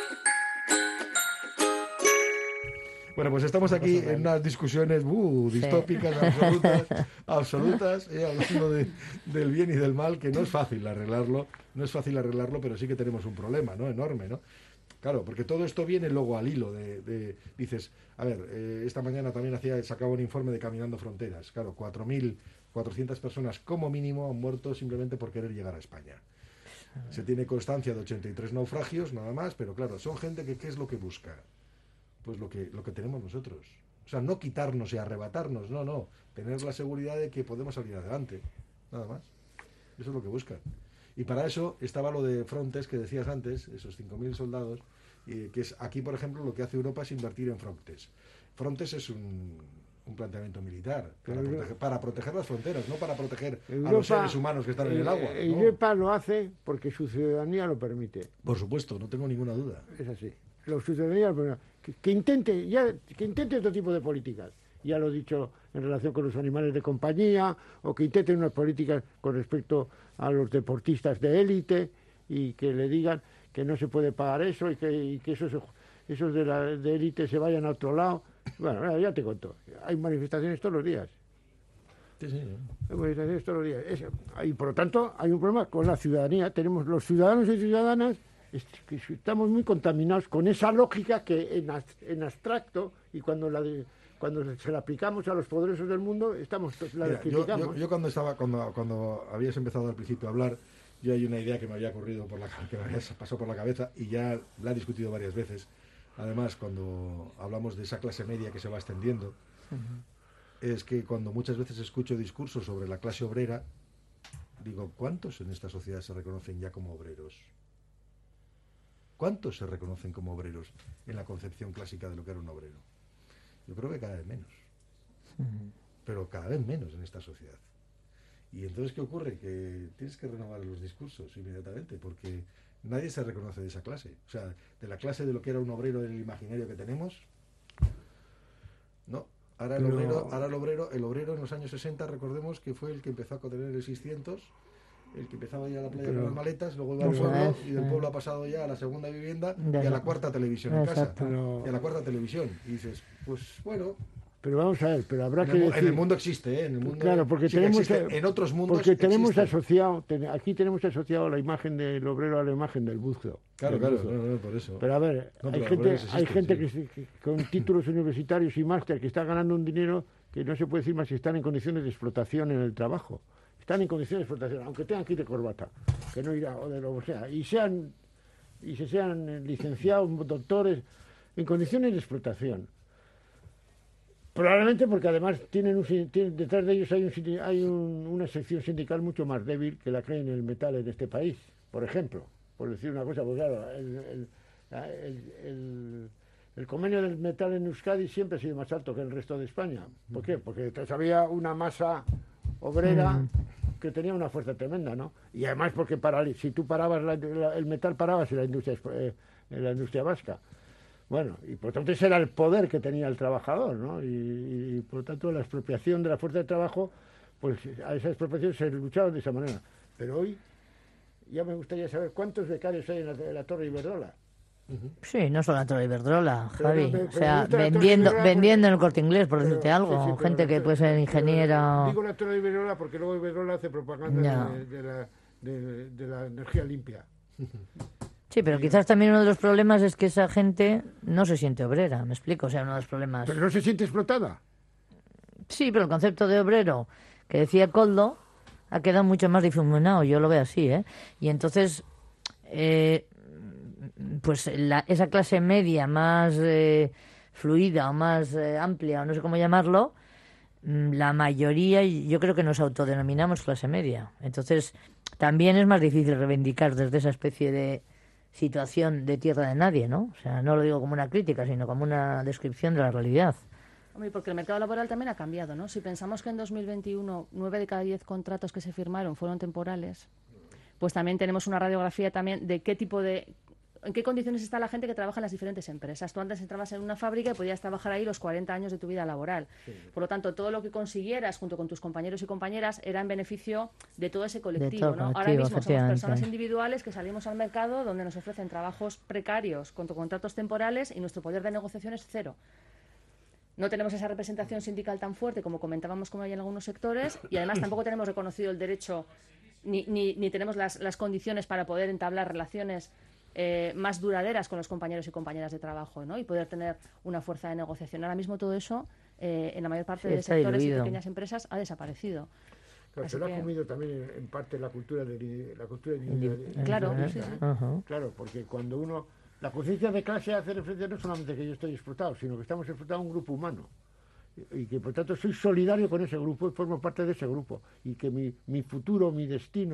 Bueno, pues estamos aquí en unas discusiones uh, distópicas, sí. absolutas, absolutas eh, hablando de, del bien y del mal, que no es fácil arreglarlo, no es fácil arreglarlo, pero sí que tenemos un problema, ¿no? Enorme, ¿no? Claro, porque todo esto viene luego al hilo de, de dices, a ver, eh, esta mañana también hacía, sacaba un informe de Caminando Fronteras, claro, cuatro mil cuatrocientas personas como mínimo han muerto simplemente por querer llegar a España. Se tiene constancia de ochenta y tres naufragios, nada más, pero claro, son gente que ¿qué es lo que busca? Pues lo que, lo que tenemos nosotros. O sea, no quitarnos y arrebatarnos, no, no. Tener la seguridad de que podemos salir adelante, nada más. Eso es lo que buscan. Y para eso estaba lo de Frontex que decías antes, esos cinco mil soldados, y que es aquí, por ejemplo, lo que hace Europa es invertir en Frontex. Frontex es un, un planteamiento militar para proteger, para proteger las fronteras, no para proteger Europa, a los seres humanos que están en el agua. ¿no? Europa lo hace porque su ciudadanía lo permite. Por supuesto, no tengo ninguna duda. Es así. La ciudadanía que, que intente ya que intente otro tipo de políticas. Ya lo he dicho en relación con los animales de compañía, o que intenten unas políticas con respecto a los deportistas de élite y que le digan que no se puede pagar eso y que, y que esos, esos de la de élite se vayan a otro lado. Bueno, ya te cuento. Hay manifestaciones todos los días. Sí, sí. Hay manifestaciones todos los días. Es, y por lo tanto, hay un problema con la ciudadanía. Tenemos los ciudadanos y ciudadanas que estamos muy contaminados con esa lógica que en, en abstracto y cuando la de, cuando se la aplicamos a los poderosos del mundo estamos la Mira, criticamos. yo, yo, yo cuando estaba cuando cuando habías empezado al principio a hablar, yo hay una idea que me había ocurrido por la que me había pasado por la cabeza y ya la he discutido varias veces. Además, cuando hablamos de esa clase media que se va extendiendo, uh-huh. es que cuando muchas veces escucho discursos sobre la clase obrera, digo, ¿cuántos en esta sociedad se reconocen ya como obreros? ¿Cuántos se reconocen como obreros en la concepción clásica de lo que era un obrero? Yo creo que cada vez menos. Uh-huh. Pero cada vez menos en esta sociedad. Y entonces, ¿qué ocurre? Que tienes que renovar los discursos inmediatamente, porque nadie se reconoce de esa clase. O sea, de la clase de lo que era un obrero del imaginario que tenemos, no. Ahora el, Pero... obrero, ahora el obrero, el obrero en los años sesenta, recordemos que fue el que empezó a tener el seiscientos, el que empezaba a ir a la playa Pero... con las maletas, luego iba al pueblo, y del pueblo ha pasado ya a la segunda vivienda y a la cuarta televisión en casa. Pero... Y a la cuarta televisión. Y dices, pues bueno... Pero vamos a ver, pero habrá en que el, decir... En el mundo existe, ¿eh? En el mundo claro, porque sí tenemos... Existe. En otros mundos Porque tenemos existe. asociado... Ten, aquí tenemos asociado la imagen del obrero a la imagen del buzo. Claro, del claro, buzo. no, no, por eso. Pero a ver, no, hay, gente, existe, hay gente sí. que, que con títulos universitarios y máster que está ganando un dinero que no se puede decir más si están en condiciones de explotación en el trabajo. Están en condiciones de explotación, aunque tengan que ir de corbata, que no irá, o de lo que sea, y sean, y se sean licenciados, doctores, en condiciones de explotación. Probablemente porque además tienen, un, tienen detrás de ellos hay, un, hay un, una sección sindical mucho más débil que la que hay en el metal en este país, por ejemplo, por decir una cosa, porque claro, el, el, el, el, el convenio del metal en Euskadi siempre ha sido más alto que el resto de España. ¿Por qué? Porque detrás había una masa obrera mm. que tenía una fuerza tremenda, ¿no? Y además porque para, si tú parabas la, la, el metal parabas en la industria, eh, en la industria vasca. Bueno, y por tanto ese era el poder que tenía el trabajador, ¿no? Y, y por tanto la expropiación de la fuerza de trabajo, pues a esa expropiación se luchaba de esa manera. Pero hoy ya me gustaría saber cuántos becarios hay en la, en la Torre Iberdrola. Sí, no solo la Torre Iberdrola, Javi. Pero, pero, o sea, vendiendo vendiendo en el Corte Inglés, por decirte pero, algo. Sí, sí, gente que puede ser ingeniera. Digo la Torre Iberdrola porque luego Iberdrola hace propaganda de, de, la, de, de la energía limpia. Sí, pero quizás también uno de los problemas es que esa gente no se siente obrera, ¿me explico? O sea, uno de los problemas... ¿Pero no se siente explotada? Sí, pero el concepto de obrero que decía Koldo ha quedado mucho más difuminado, yo lo veo así, ¿eh? Y entonces, eh, pues la, esa clase media más eh, fluida o más eh, amplia, o no sé cómo llamarlo, la mayoría, yo creo que nos autodenominamos clase media. Entonces, también es más difícil reivindicar desde esa especie de situación de tierra de nadie, ¿no? O sea, no lo digo como una crítica, sino como una descripción de la realidad. Hombre, porque el mercado laboral también ha cambiado, ¿no? Si pensamos que en dos mil veintiuno nueve de cada diez contratos que se firmaron fueron temporales, pues también tenemos una radiografía también de qué tipo de... en qué condiciones está la gente que trabaja en las diferentes empresas. Tú antes entrabas en una fábrica y podías trabajar ahí los cuarenta años de tu vida laboral. Sí. Por lo tanto, todo lo que consiguieras junto con tus compañeros y compañeras era en beneficio de todo ese colectivo, todo ¿no? colectivo, ahora mismo somos personas individuales que salimos al mercado donde nos ofrecen trabajos precarios con contratos temporales y nuestro poder de negociación es cero. No tenemos esa representación sindical tan fuerte como comentábamos como hay en algunos sectores y además tampoco tenemos reconocido el derecho ni, ni, ni tenemos las, las condiciones para poder entablar relaciones Eh, más duraderas con los compañeros y compañeras de trabajo, ¿no? Y poder tener una fuerza de negociación. Ahora mismo todo eso, eh, en la mayor parte sí, de sectores diluido. Y pequeñas empresas, ha desaparecido. Claro, se lo que... ha comido también en parte la cultura de la cultura de, de, de claro, de, sí, ¿eh? sí. Uh-huh. Claro, porque cuando uno la conciencia de clase hace referencia no solamente que yo estoy explotado, sino que estamos explotados un grupo humano y, y que por tanto soy solidario con ese grupo y formo parte de ese grupo y que mi, mi futuro, mi destino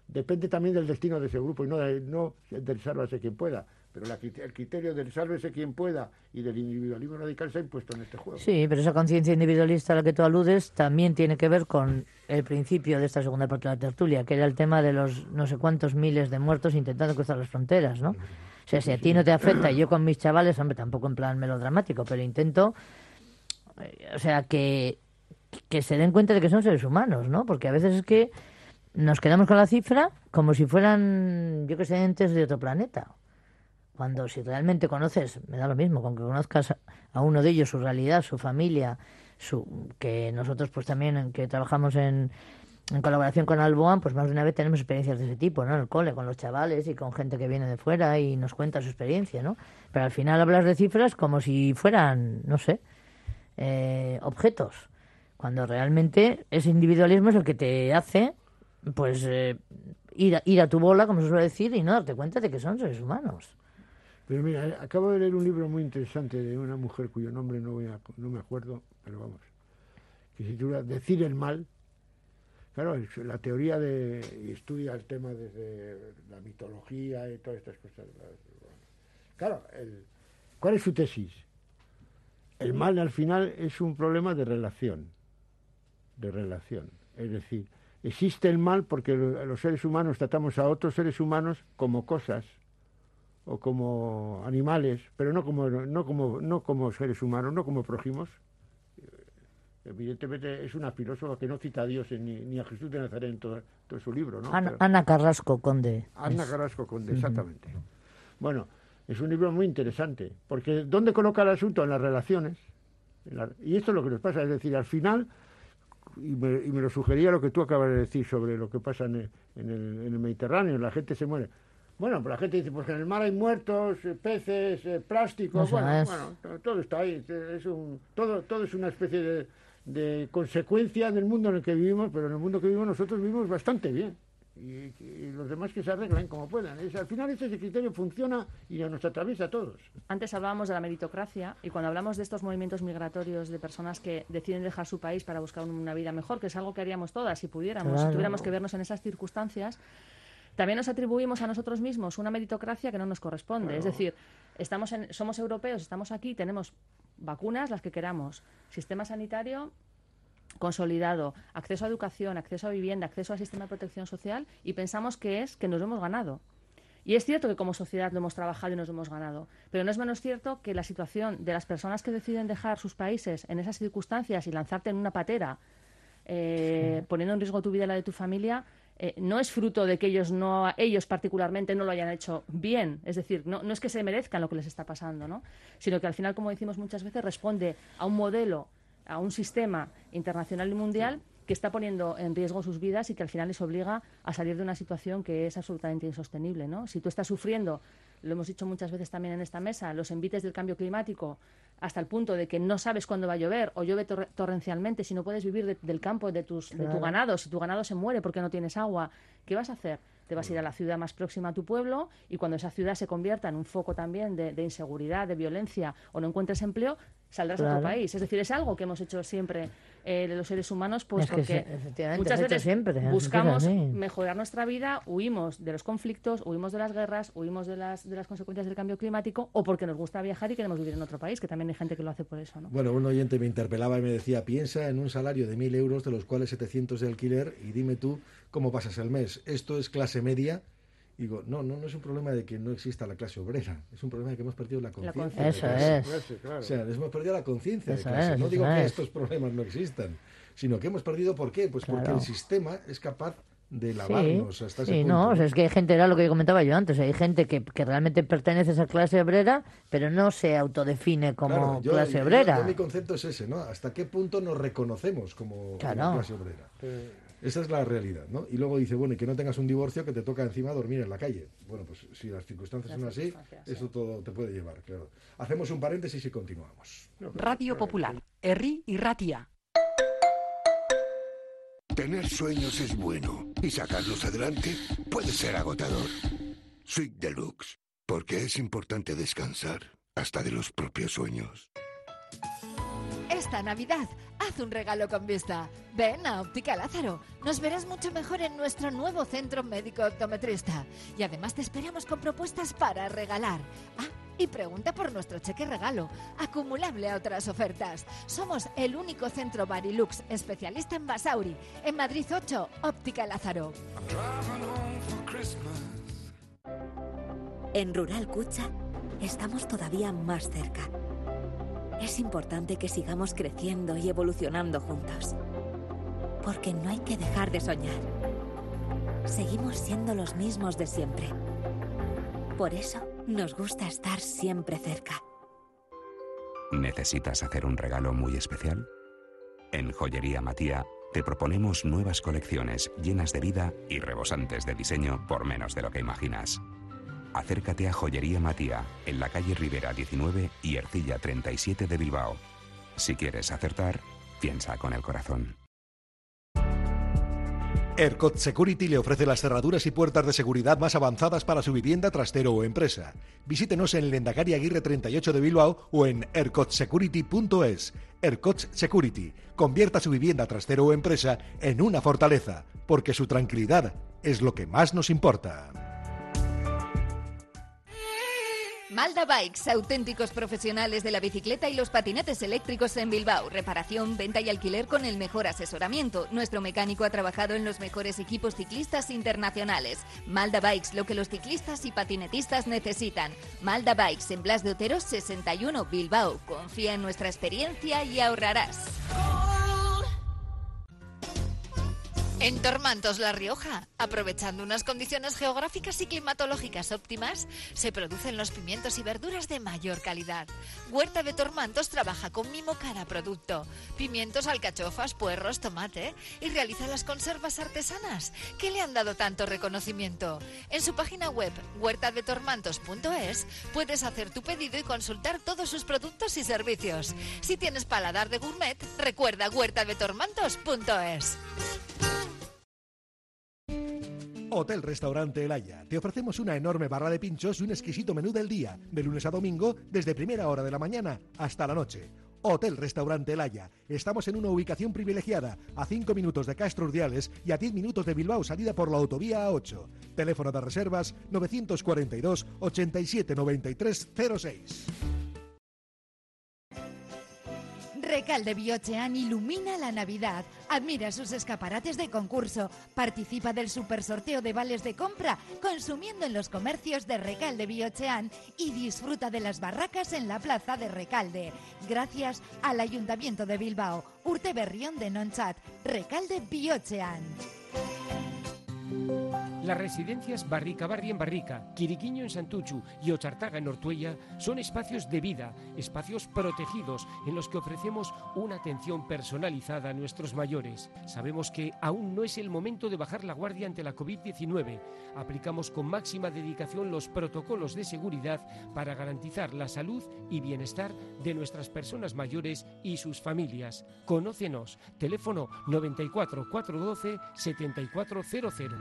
depende también del destino de ese grupo y no, de, no del sálvese quien pueda. Pero la, el criterio del sálvese quien pueda y del individualismo radical se ha impuesto en este juego. Sí, pero esa conciencia individualista a la que tú aludes también tiene que ver con el principio de esta segunda parte de la tertulia, que era el tema de los no sé cuántos miles de muertos intentando cruzar las fronteras, ¿no? O sea, si a ti no te afecta, y yo con mis chavales, hombre, tampoco en plan melodramático, pero intento, eh, o sea, que, que se den cuenta de que son seres humanos, ¿no? Porque a veces es que nos quedamos con la cifra como si fueran, yo que sé, entes de otro planeta. Cuando si realmente conoces, me da lo mismo, con que conozcas a uno de ellos, su realidad, su familia, su que nosotros pues también que trabajamos en, en colaboración con Alboan, pues más de una vez tenemos experiencias de ese tipo, ¿no? En el cole, con los chavales y con gente que viene de fuera y nos cuenta su experiencia, ¿no? Pero al final hablas de cifras como si fueran, no sé, eh, objetos, cuando realmente ese individualismo es el que te hace, pues, eh, ir, a, ir a tu bola, como se suele decir, y no darte cuenta de que son seres humanos. Pero mira, acabo de leer un libro muy interesante de una mujer cuyo nombre no, voy a, no me acuerdo, pero vamos, que se titula Decir el mal. Claro, la teoría de, y estudia el tema desde la mitología y todas estas cosas. Claro, el, ¿cuál es su tesis? El mal al final es un problema de relación, de relación. Es decir, existe el mal porque los seres humanos tratamos a otros seres humanos como cosas o como animales, pero no como no como no como seres humanos, no como prójimos. Evidentemente es una filósofa que no cita a Dios ni, ni a Jesús de Nazaret en todo, todo su libro, ¿no? Ana, pero, Ana Carrasco Conde. Ana Carrasco Conde, exactamente. Uh-huh. Bueno, es un libro muy interesante, porque ¿dónde coloca el asunto? En las relaciones. En la, y esto es lo que nos pasa, es decir, al final, y me, y me lo sugería lo que tú acabas de decir sobre lo que pasa en el, en el, en el Mediterráneo, la gente se muere. Bueno, pues la gente dice, pues en el mar hay muertos, peces, eh, plástico, no bueno, es... bueno, todo está ahí, es un, todo, todo es una especie de, de consecuencia del mundo en el que vivimos, pero en el mundo que vivimos nosotros vivimos bastante bien. Y, y los demás que se arreglen como puedan. Es, al final ese criterio funciona y nos atraviesa a todos. Antes hablábamos de la meritocracia y cuando hablamos de estos movimientos migratorios de personas que deciden dejar su país para buscar una vida mejor, que es algo que haríamos todas si pudiéramos, claro. Si tuviéramos que vernos en esas circunstancias, también nos atribuimos a nosotros mismos una meritocracia que no nos corresponde. Claro. Es decir, estamos en, somos europeos, estamos aquí, tenemos vacunas, las que queramos, sistema sanitario consolidado, acceso a educación, acceso a vivienda, acceso al sistema de protección social, y pensamos que es que nos lo hemos ganado. Y es cierto que como sociedad lo hemos trabajado y nos lo hemos ganado, pero no es menos cierto que la situación de las personas que deciden dejar sus países en esas circunstancias y lanzarte en una patera, eh, sí. poniendo en riesgo tu vida y la de tu familia, eh, no es fruto de que ellos no ellos particularmente no lo hayan hecho bien. Es decir, no, no es que se merezcan lo que les está pasando, ¿no? Sino que al final, como decimos muchas veces, responde a un modelo, a un sistema internacional y mundial que está poniendo en riesgo sus vidas y que al final les obliga a salir de una situación que es absolutamente insostenible, ¿no? Si tú estás sufriendo, lo hemos dicho muchas veces también en esta mesa, los envites del cambio climático hasta el punto de que no sabes cuándo va a llover o llueve tor- torrencialmente, si no puedes vivir de, del campo de, tus, claro. de tu ganado, si tu ganado se muere porque no tienes agua, ¿qué vas a hacer? Te vas a ir a la ciudad más próxima a tu pueblo y cuando esa ciudad se convierta en un foco también de, de inseguridad, de violencia o no encuentres empleo, saldrás claro. a otro país. Es decir, es algo que hemos hecho siempre eh, los seres humanos, pues es porque se, muchas veces siempre, buscamos mejorar nuestra vida, huimos de los conflictos, huimos de las guerras, huimos de las, de las consecuencias del cambio climático o porque nos gusta viajar y queremos vivir en otro país, que también hay gente que lo hace por eso, ¿no? Bueno, un oyente me interpelaba y me decía, piensa en un salario de mil euros, de los cuales setecientos de alquiler, y dime tú cómo pasas el mes. ¿Esto es clase media? Y digo, no, no, no es un problema de que no exista la clase obrera, es un problema de que hemos perdido la conciencia. Eso es. Clase, claro. O sea, hemos perdido la conciencia de clase. Es, no digo que es. estos problemas no existan, sino que hemos perdido, ¿por qué? Pues claro. porque el sistema es capaz de lavarnos sí, hasta ese sí, punto. No, o sea, es que hay gente, era lo que comentaba yo antes, hay gente que, que realmente pertenece a esa clase obrera, pero no se autodefine como claro, yo, clase yo, obrera. Yo, mi concepto es ese, ¿no? ¿Hasta qué punto nos reconocemos como, claro. como clase obrera? Sí. Esa es la realidad, ¿no? Y luego dice, bueno, y que no tengas un divorcio que te toca encima dormir en la calle. Bueno, pues si las circunstancias las son así, circunstancias, eso sí. todo te puede llevar, claro. Hacemos un paréntesis y continuamos. No, Radio Popular, Herri y Ratia. Tener sueños es bueno y sacarlos adelante puede ser agotador. Suite Deluxe, porque es importante descansar hasta de los propios sueños. Esta Navidad, haz un regalo con vista. Ven a Óptica Lázaro. Nos verás mucho mejor en nuestro nuevo centro médico optometrista. Y además te esperamos con propuestas para regalar. Ah, y pregunta por nuestro cheque regalo, acumulable a otras ofertas. Somos el único centro Barilux especialista en Basauri. En Madrid ocho, Óptica Lázaro. En Rural Kutxa estamos todavía más cerca. Es importante que sigamos creciendo y evolucionando juntos. Porque no hay que dejar de soñar. Seguimos siendo los mismos de siempre. Por eso nos gusta estar siempre cerca. ¿Necesitas hacer un regalo muy especial? En Joyería Matía te proponemos nuevas colecciones llenas de vida y rebosantes de diseño por menos de lo que imaginas. Acércate a Joyería Matía, en la calle Rivera diecinueve y Ercilla treinta y siete de Bilbao. Si quieres acertar, piensa con el corazón. ERCOT Security le ofrece las cerraduras y puertas de seguridad más avanzadas para su vivienda, trastero o empresa. Visítenos en Lehendakari Aguirre treinta y ocho de Bilbao o en ercot security punto es. ERCOT Security. Convierta su vivienda, trastero o empresa en una fortaleza, porque su tranquilidad es lo que más nos importa. Malda Bikes, auténticos profesionales de la bicicleta y los patinetes eléctricos en Bilbao. Reparación, venta y alquiler con el mejor asesoramiento. Nuestro mecánico ha trabajado en los mejores equipos ciclistas internacionales. Malda Bikes, lo que los ciclistas y patinetistas necesitan. Malda Bikes, en Blas de Otero sesenta y uno, Bilbao. Confía en nuestra experiencia y ahorrarás. En Tormantos La Rioja, aprovechando unas condiciones geográficas y climatológicas óptimas, se producen los pimientos y verduras de mayor calidad. Huerta de Tormantos trabaja con mimo cada producto. Pimientos, alcachofas, puerros, tomate, y realiza las conservas artesanas que le han dado tanto reconocimiento. En su página web, huerta de tormantos punto es, puedes hacer tu pedido y consultar todos sus productos y servicios. Si tienes paladar de gourmet, recuerda huerta de tormantos punto es. Hotel Restaurante El Haya. Te ofrecemos una enorme barra de pinchos y un exquisito menú del día, de lunes a domingo, desde primera hora de la mañana hasta la noche. Hotel Restaurante El Haya. Estamos en una ubicación privilegiada, a cinco minutos de Castro Urdiales y a diez minutos de Bilbao, salida por la autovía A ocho. Teléfono de reservas novecientos cuarenta y dos, ochenta y siete, noventa y tres, cero seis. Recalde Biochean ilumina la Navidad. Admira sus escaparates de concurso. Participa del supersorteo de vales de compra consumiendo en los comercios de Recalde Biochean y disfruta de las barracas en la plaza de Recalde. Gracias al Ayuntamiento de Bilbao. Urte Berrión de Nonchat. Recalde Biochean. Las residencias Barrica Barri en Barrica, Quiriquiño en Santuchu y Ochartaga en Ortuella son espacios de vida, espacios protegidos en los que ofrecemos una atención personalizada a nuestros mayores. Sabemos que aún no es el momento de bajar la guardia ante la covid diecinueve. Aplicamos con máxima dedicación los protocolos de seguridad para garantizar la salud y bienestar de nuestras personas mayores y sus familias. Conócenos. Teléfono noventa y cuatro, cuatrocientos doce, setenta y cuatro cero cero.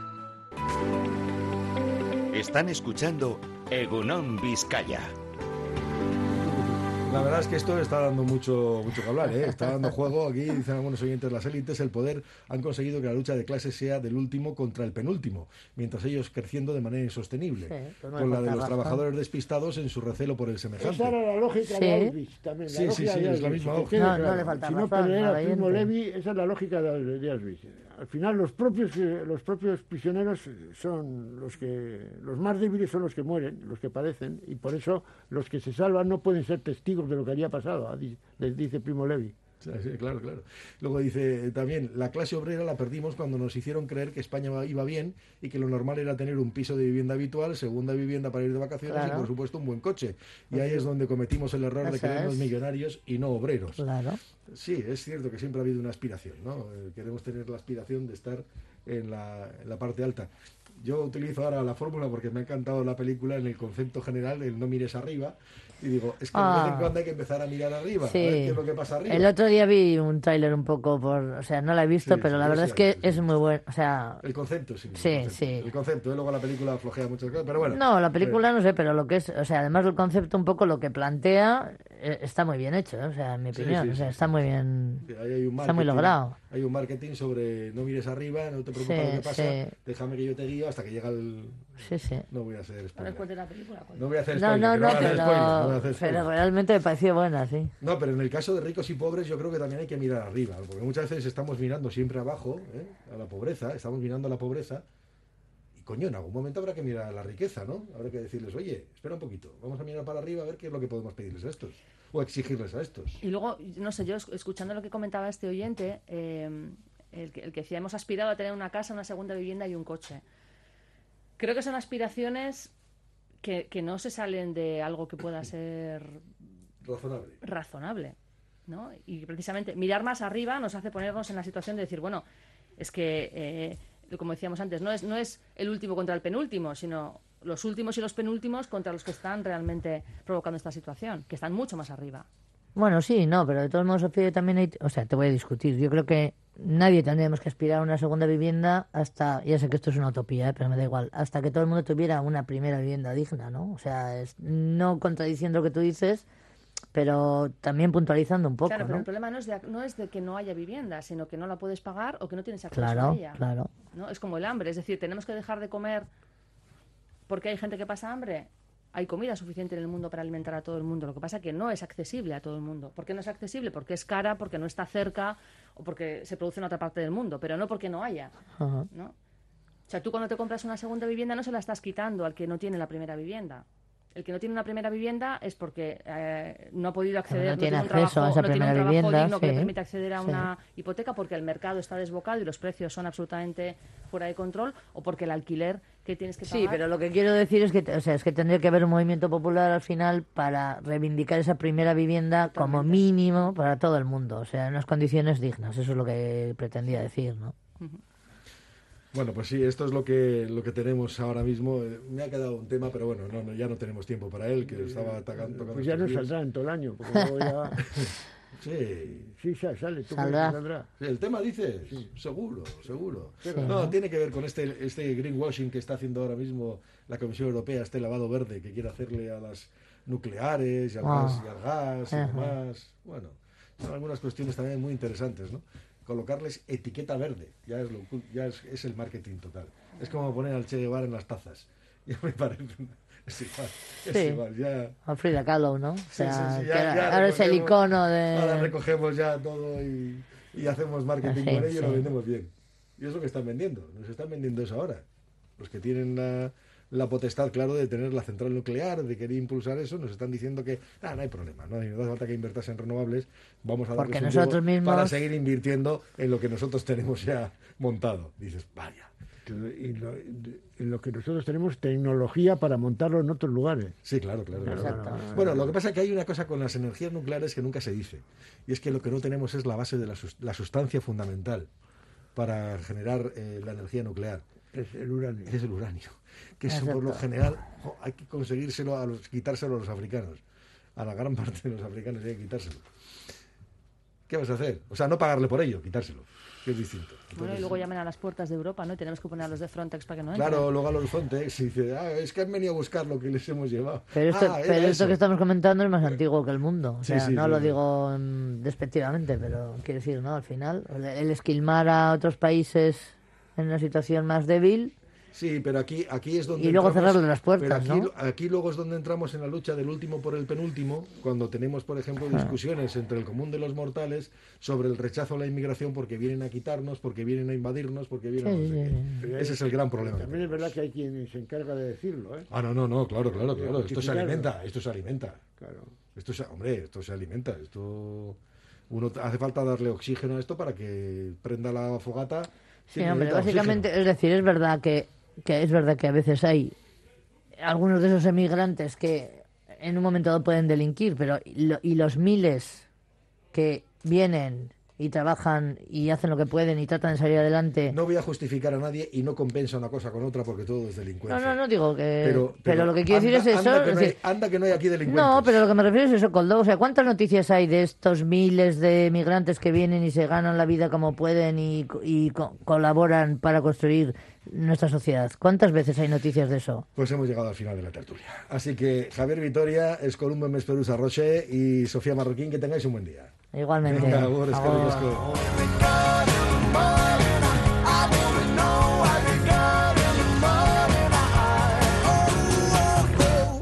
Están escuchando Egunon Vizcaya. La verdad es que esto está dando mucho, mucho que hablar, ¿eh? Está dando juego. Aquí dicen algunos oyentes, las élites, el poder, han conseguido que la lucha de clases sea del último contra el penúltimo, mientras ellos creciendo de manera insostenible, sí, pues no con la de los razón. Trabajadores despistados en su recelo por el semejante. Esa era la lógica sí. de Auschwitz también. La sí, sí, sí, es la misma lógica. No, no le falta si no perder a Primo Levi, esa es la lógica de, de Auschwitz. Al final los propios los propios prisioneros son los que los más débiles son los que mueren, los que padecen, y por eso los que se salvan no pueden ser testigos de lo que había pasado, les dice Primo Levi. Sí, sí, claro, claro. Luego dice también, la clase obrera la perdimos cuando nos hicieron creer que España iba bien y que lo normal era tener un piso de vivienda habitual, segunda vivienda para ir de vacaciones, claro, y por supuesto un buen coche. Y ahí es donde cometimos el error de creernos millonarios y no obreros. Claro. Sí, es cierto que siempre ha habido una aspiración, ¿no? Eh, queremos tener la aspiración de estar en la, en la parte alta. yo utilizo ahora la fórmula porque me ha encantado la película en el concepto general, el no mires arriba. Y digo, es que Ah. de vez en cuando hay que empezar a mirar arriba, Sí. a ver qué es lo que pasa arriba. El otro día vi un tráiler un poco por... O sea, no la he visto, Sí, pero sí, la yo verdad sí es que la vi, es muy bueno. O sea... El concepto, sí. Sí, el concepto. sí. El concepto, y luego la película flojea muchas cosas, pero bueno. No, la película no sé, pero lo que es... O sea, además del concepto, un poco lo que plantea eh, está muy bien hecho, ¿eh? O sea, en mi Sí, opinión. sí, o sea, sí, está muy bien... Sí, ahí hay un Está muy marketing- logrado. Hay un marketing sobre no mires arriba, no te preocupes Sí, lo que pasa, sí. déjame que yo te guío hasta que llega el... Sí, sí. No voy a hacer No spoiler. les cuentes la película. coño. No voy a hacer No, spoiler. no, que no, voy a hacer pero, spoiler, no voy a hacer pero spoiler. realmente me pareció buena, sí. No, pero en el caso de ricos y pobres yo creo que también hay que mirar arriba, porque muchas veces estamos mirando siempre abajo, ¿eh? A la pobreza, estamos mirando a la pobreza, y coño, en algún momento habrá que mirar a la riqueza, ¿no? Habrá que decirles, oye, espera un poquito, vamos a mirar para arriba a ver qué es lo que podemos pedirles a estos, o exigirles a estos. Y luego, no sé, yo esc- escuchando lo que comentaba este oyente, eh, el, que, el que decía, hemos aspirado a tener una casa, una segunda vivienda y un coche. Creo que son aspiraciones que, que no se salen de algo que pueda ser Razonable. razonable, ¿no? Y precisamente mirar más arriba nos hace ponernos en la situación de decir, bueno, es que, eh, como decíamos antes, no es, no es el último contra el penúltimo, sino los últimos y los penúltimos contra los que están realmente provocando esta situación, que están mucho más arriba. Bueno, sí, no, pero de todos modos, Sofía, también hay... O sea, te voy a discutir. Yo creo que nadie tendríamos que aspirar a una segunda vivienda hasta... Ya sé que esto es una utopía, ¿eh? Pero me da igual. Hasta que todo el mundo tuviera una primera vivienda digna, ¿no? O sea, es no contradiciendo lo que tú dices, pero también puntualizando un poco, Claro, pero ¿no? el problema no es, de, no es de que no haya vivienda, sino que no la puedes pagar o que no tienes acceso Claro, a ella. claro. ¿No? Es como el hambre, es decir, tenemos que dejar de comer porque hay gente que pasa hambre. Hay comida suficiente en el mundo para alimentar a todo el mundo. Lo que pasa es que no es accesible a todo el mundo. ¿Por qué no es accesible? Porque es cara, porque no está cerca o porque se produce en otra parte del mundo, pero no porque no haya. Ajá. ¿No? O sea, tú cuando te compras una segunda vivienda no se la estás quitando al que no tiene la primera vivienda. El que no tiene una primera vivienda es porque eh, no ha podido acceder, no tiene un acceso trabajo, a esa no tiene un primera trabajo vivienda, digno que le sí, permita acceder a sí. una hipoteca porque el mercado está desbocado y los precios son absolutamente fuera de control, o porque el alquiler que tienes que pagar... Sí, pero lo que quiero decir es que, o sea, es que tendría que haber un movimiento popular al final para reivindicar esa primera vivienda como mínimo para todo el mundo, o sea, en unas condiciones dignas. Eso es lo que pretendía decir, ¿no? Bueno, pues sí, esto es lo que lo que tenemos ahora mismo. Eh, Me ha quedado un tema, pero bueno, no, no, ya no tenemos tiempo para él, que estaba atacando, tocando Pues ya no estos días. saldrá en todo el año, porque luego ya... Sí. Sí, sa- sale. ¿Tú Saldrá. crees que saldrá? Sí, el tema dices, seguro, seguro. Sí, no, ¿no? tiene que ver con este este greenwashing que está haciendo ahora mismo la Comisión Europea, este lavado verde que quiere hacerle a las nucleares y al, Ah. gas, y al gas y Ajá. demás. Bueno, son algunas cuestiones también muy interesantes, ¿no? Colocarles etiqueta verde, ya es lo ya es, es el marketing total. Es como poner al Che Guevara en las tazas. Ya me parece. Es igual, es Sí. igual, ya. A Frida Kahlo, ¿no? O Sí, sea, sí, sí, que ya- ahora, ya ahora es el recogemos- icono de... Ahora recogemos ya todo y, y hacemos marketing Sí, con ello y lo sí. vendemos bien. Y es lo que están vendiendo. Nos están vendiendo eso ahora. Los que tienen la, la potestad, claro, de tener la central nuclear, de querer impulsar eso, nos están diciendo que ah, no hay problema, no, hay- no hace falta que inviertas en renovables, vamos a Porque darles un nosotros llevo mismos- para seguir invirtiendo en lo que nosotros tenemos ya montado. Dices, vaya. Y lo, en lo que nosotros tenemos tecnología para montarlo en otros lugares. Sí, claro, claro. claro. Exacto. Bueno, lo que pasa es que hay una cosa con las energías nucleares que nunca se dice. Y es que lo que no tenemos es la base de la, sus- la sustancia fundamental para generar eh, la energía nuclear. Es el uranio. Es el uranio. Que eso por lo Exacto. general jo, hay que conseguírselo a los, quitárselo a los africanos. A la gran parte de los africanos hay que quitárselo. ¿Qué vas a hacer? O sea, no pagarle por ello, quitárselo. Que es distinto. Bueno, Entonces, y luego llaman a las puertas de Europa, ¿no? Y tenemos que poner a los de Frontex para que no entren. claro, luego a los Frontex y dice, ah, es que han venido a buscar lo que les hemos llevado. Pero esto, Ah, era pero esto eso. que estamos comentando es más antiguo que el mundo. O Sí, sea, sí, no sí, lo sí. digo mm, despectivamente, pero quiero decir, ¿no? Al final, el, el esquilmar a otros países en una situación más débil. Sí, pero aquí, aquí es donde Y luego entramos- cerrarle las puertas, pero aquí, ¿no? aquí luego es donde entramos en la lucha del último por el penúltimo, cuando tenemos, por ejemplo, Ah. discusiones entre el común de los mortales sobre el rechazo a la inmigración porque vienen a quitarnos, porque vienen a invadirnos, porque vienen a no Sí, sé sí, qué. sí. Ese es el gran problema. que También es tenemos. verdad que hay quien se encarga de decirlo, ¿eh? Ah, no, no, no, claro, claro, claro. Esto se Justificarlo. alimenta, esto se alimenta. Claro. Esto se, hombre, esto se alimenta. Esto uno hace falta darle oxígeno a esto para que prenda la fogata. Sí, Tiene hombre, que necesitar básicamente, oxígeno. es decir, es verdad que, que es verdad que a veces hay algunos de esos emigrantes que en un momento dado pueden delinquir, pero y, lo- y los miles que vienen y y trabajan y hacen lo que pueden y tratan de salir adelante. No voy a justificar a nadie y no compensa una cosa con otra porque todo es delincuencia. No, no, no digo que... Pero, pero, pero lo que quiero anda, decir es eso... Anda que, es no hay, decir, anda que no hay aquí delincuentes. no, pero lo que me refiero es eso, Coldo. O sea, ¿cuántas noticias hay de estos miles de migrantes que vienen y se ganan la vida como pueden y, y co colaboran para construir nuestra sociedad? ¿Cuántas veces hay noticias de eso? Pues hemos llegado al final de la tertulia. Así que Javier Vitoria, Escolumbe Mesperusa Roche y Sofía Marroquín, que tengáis un buen día. Igualmente. Venga, agur, eskerrik asko.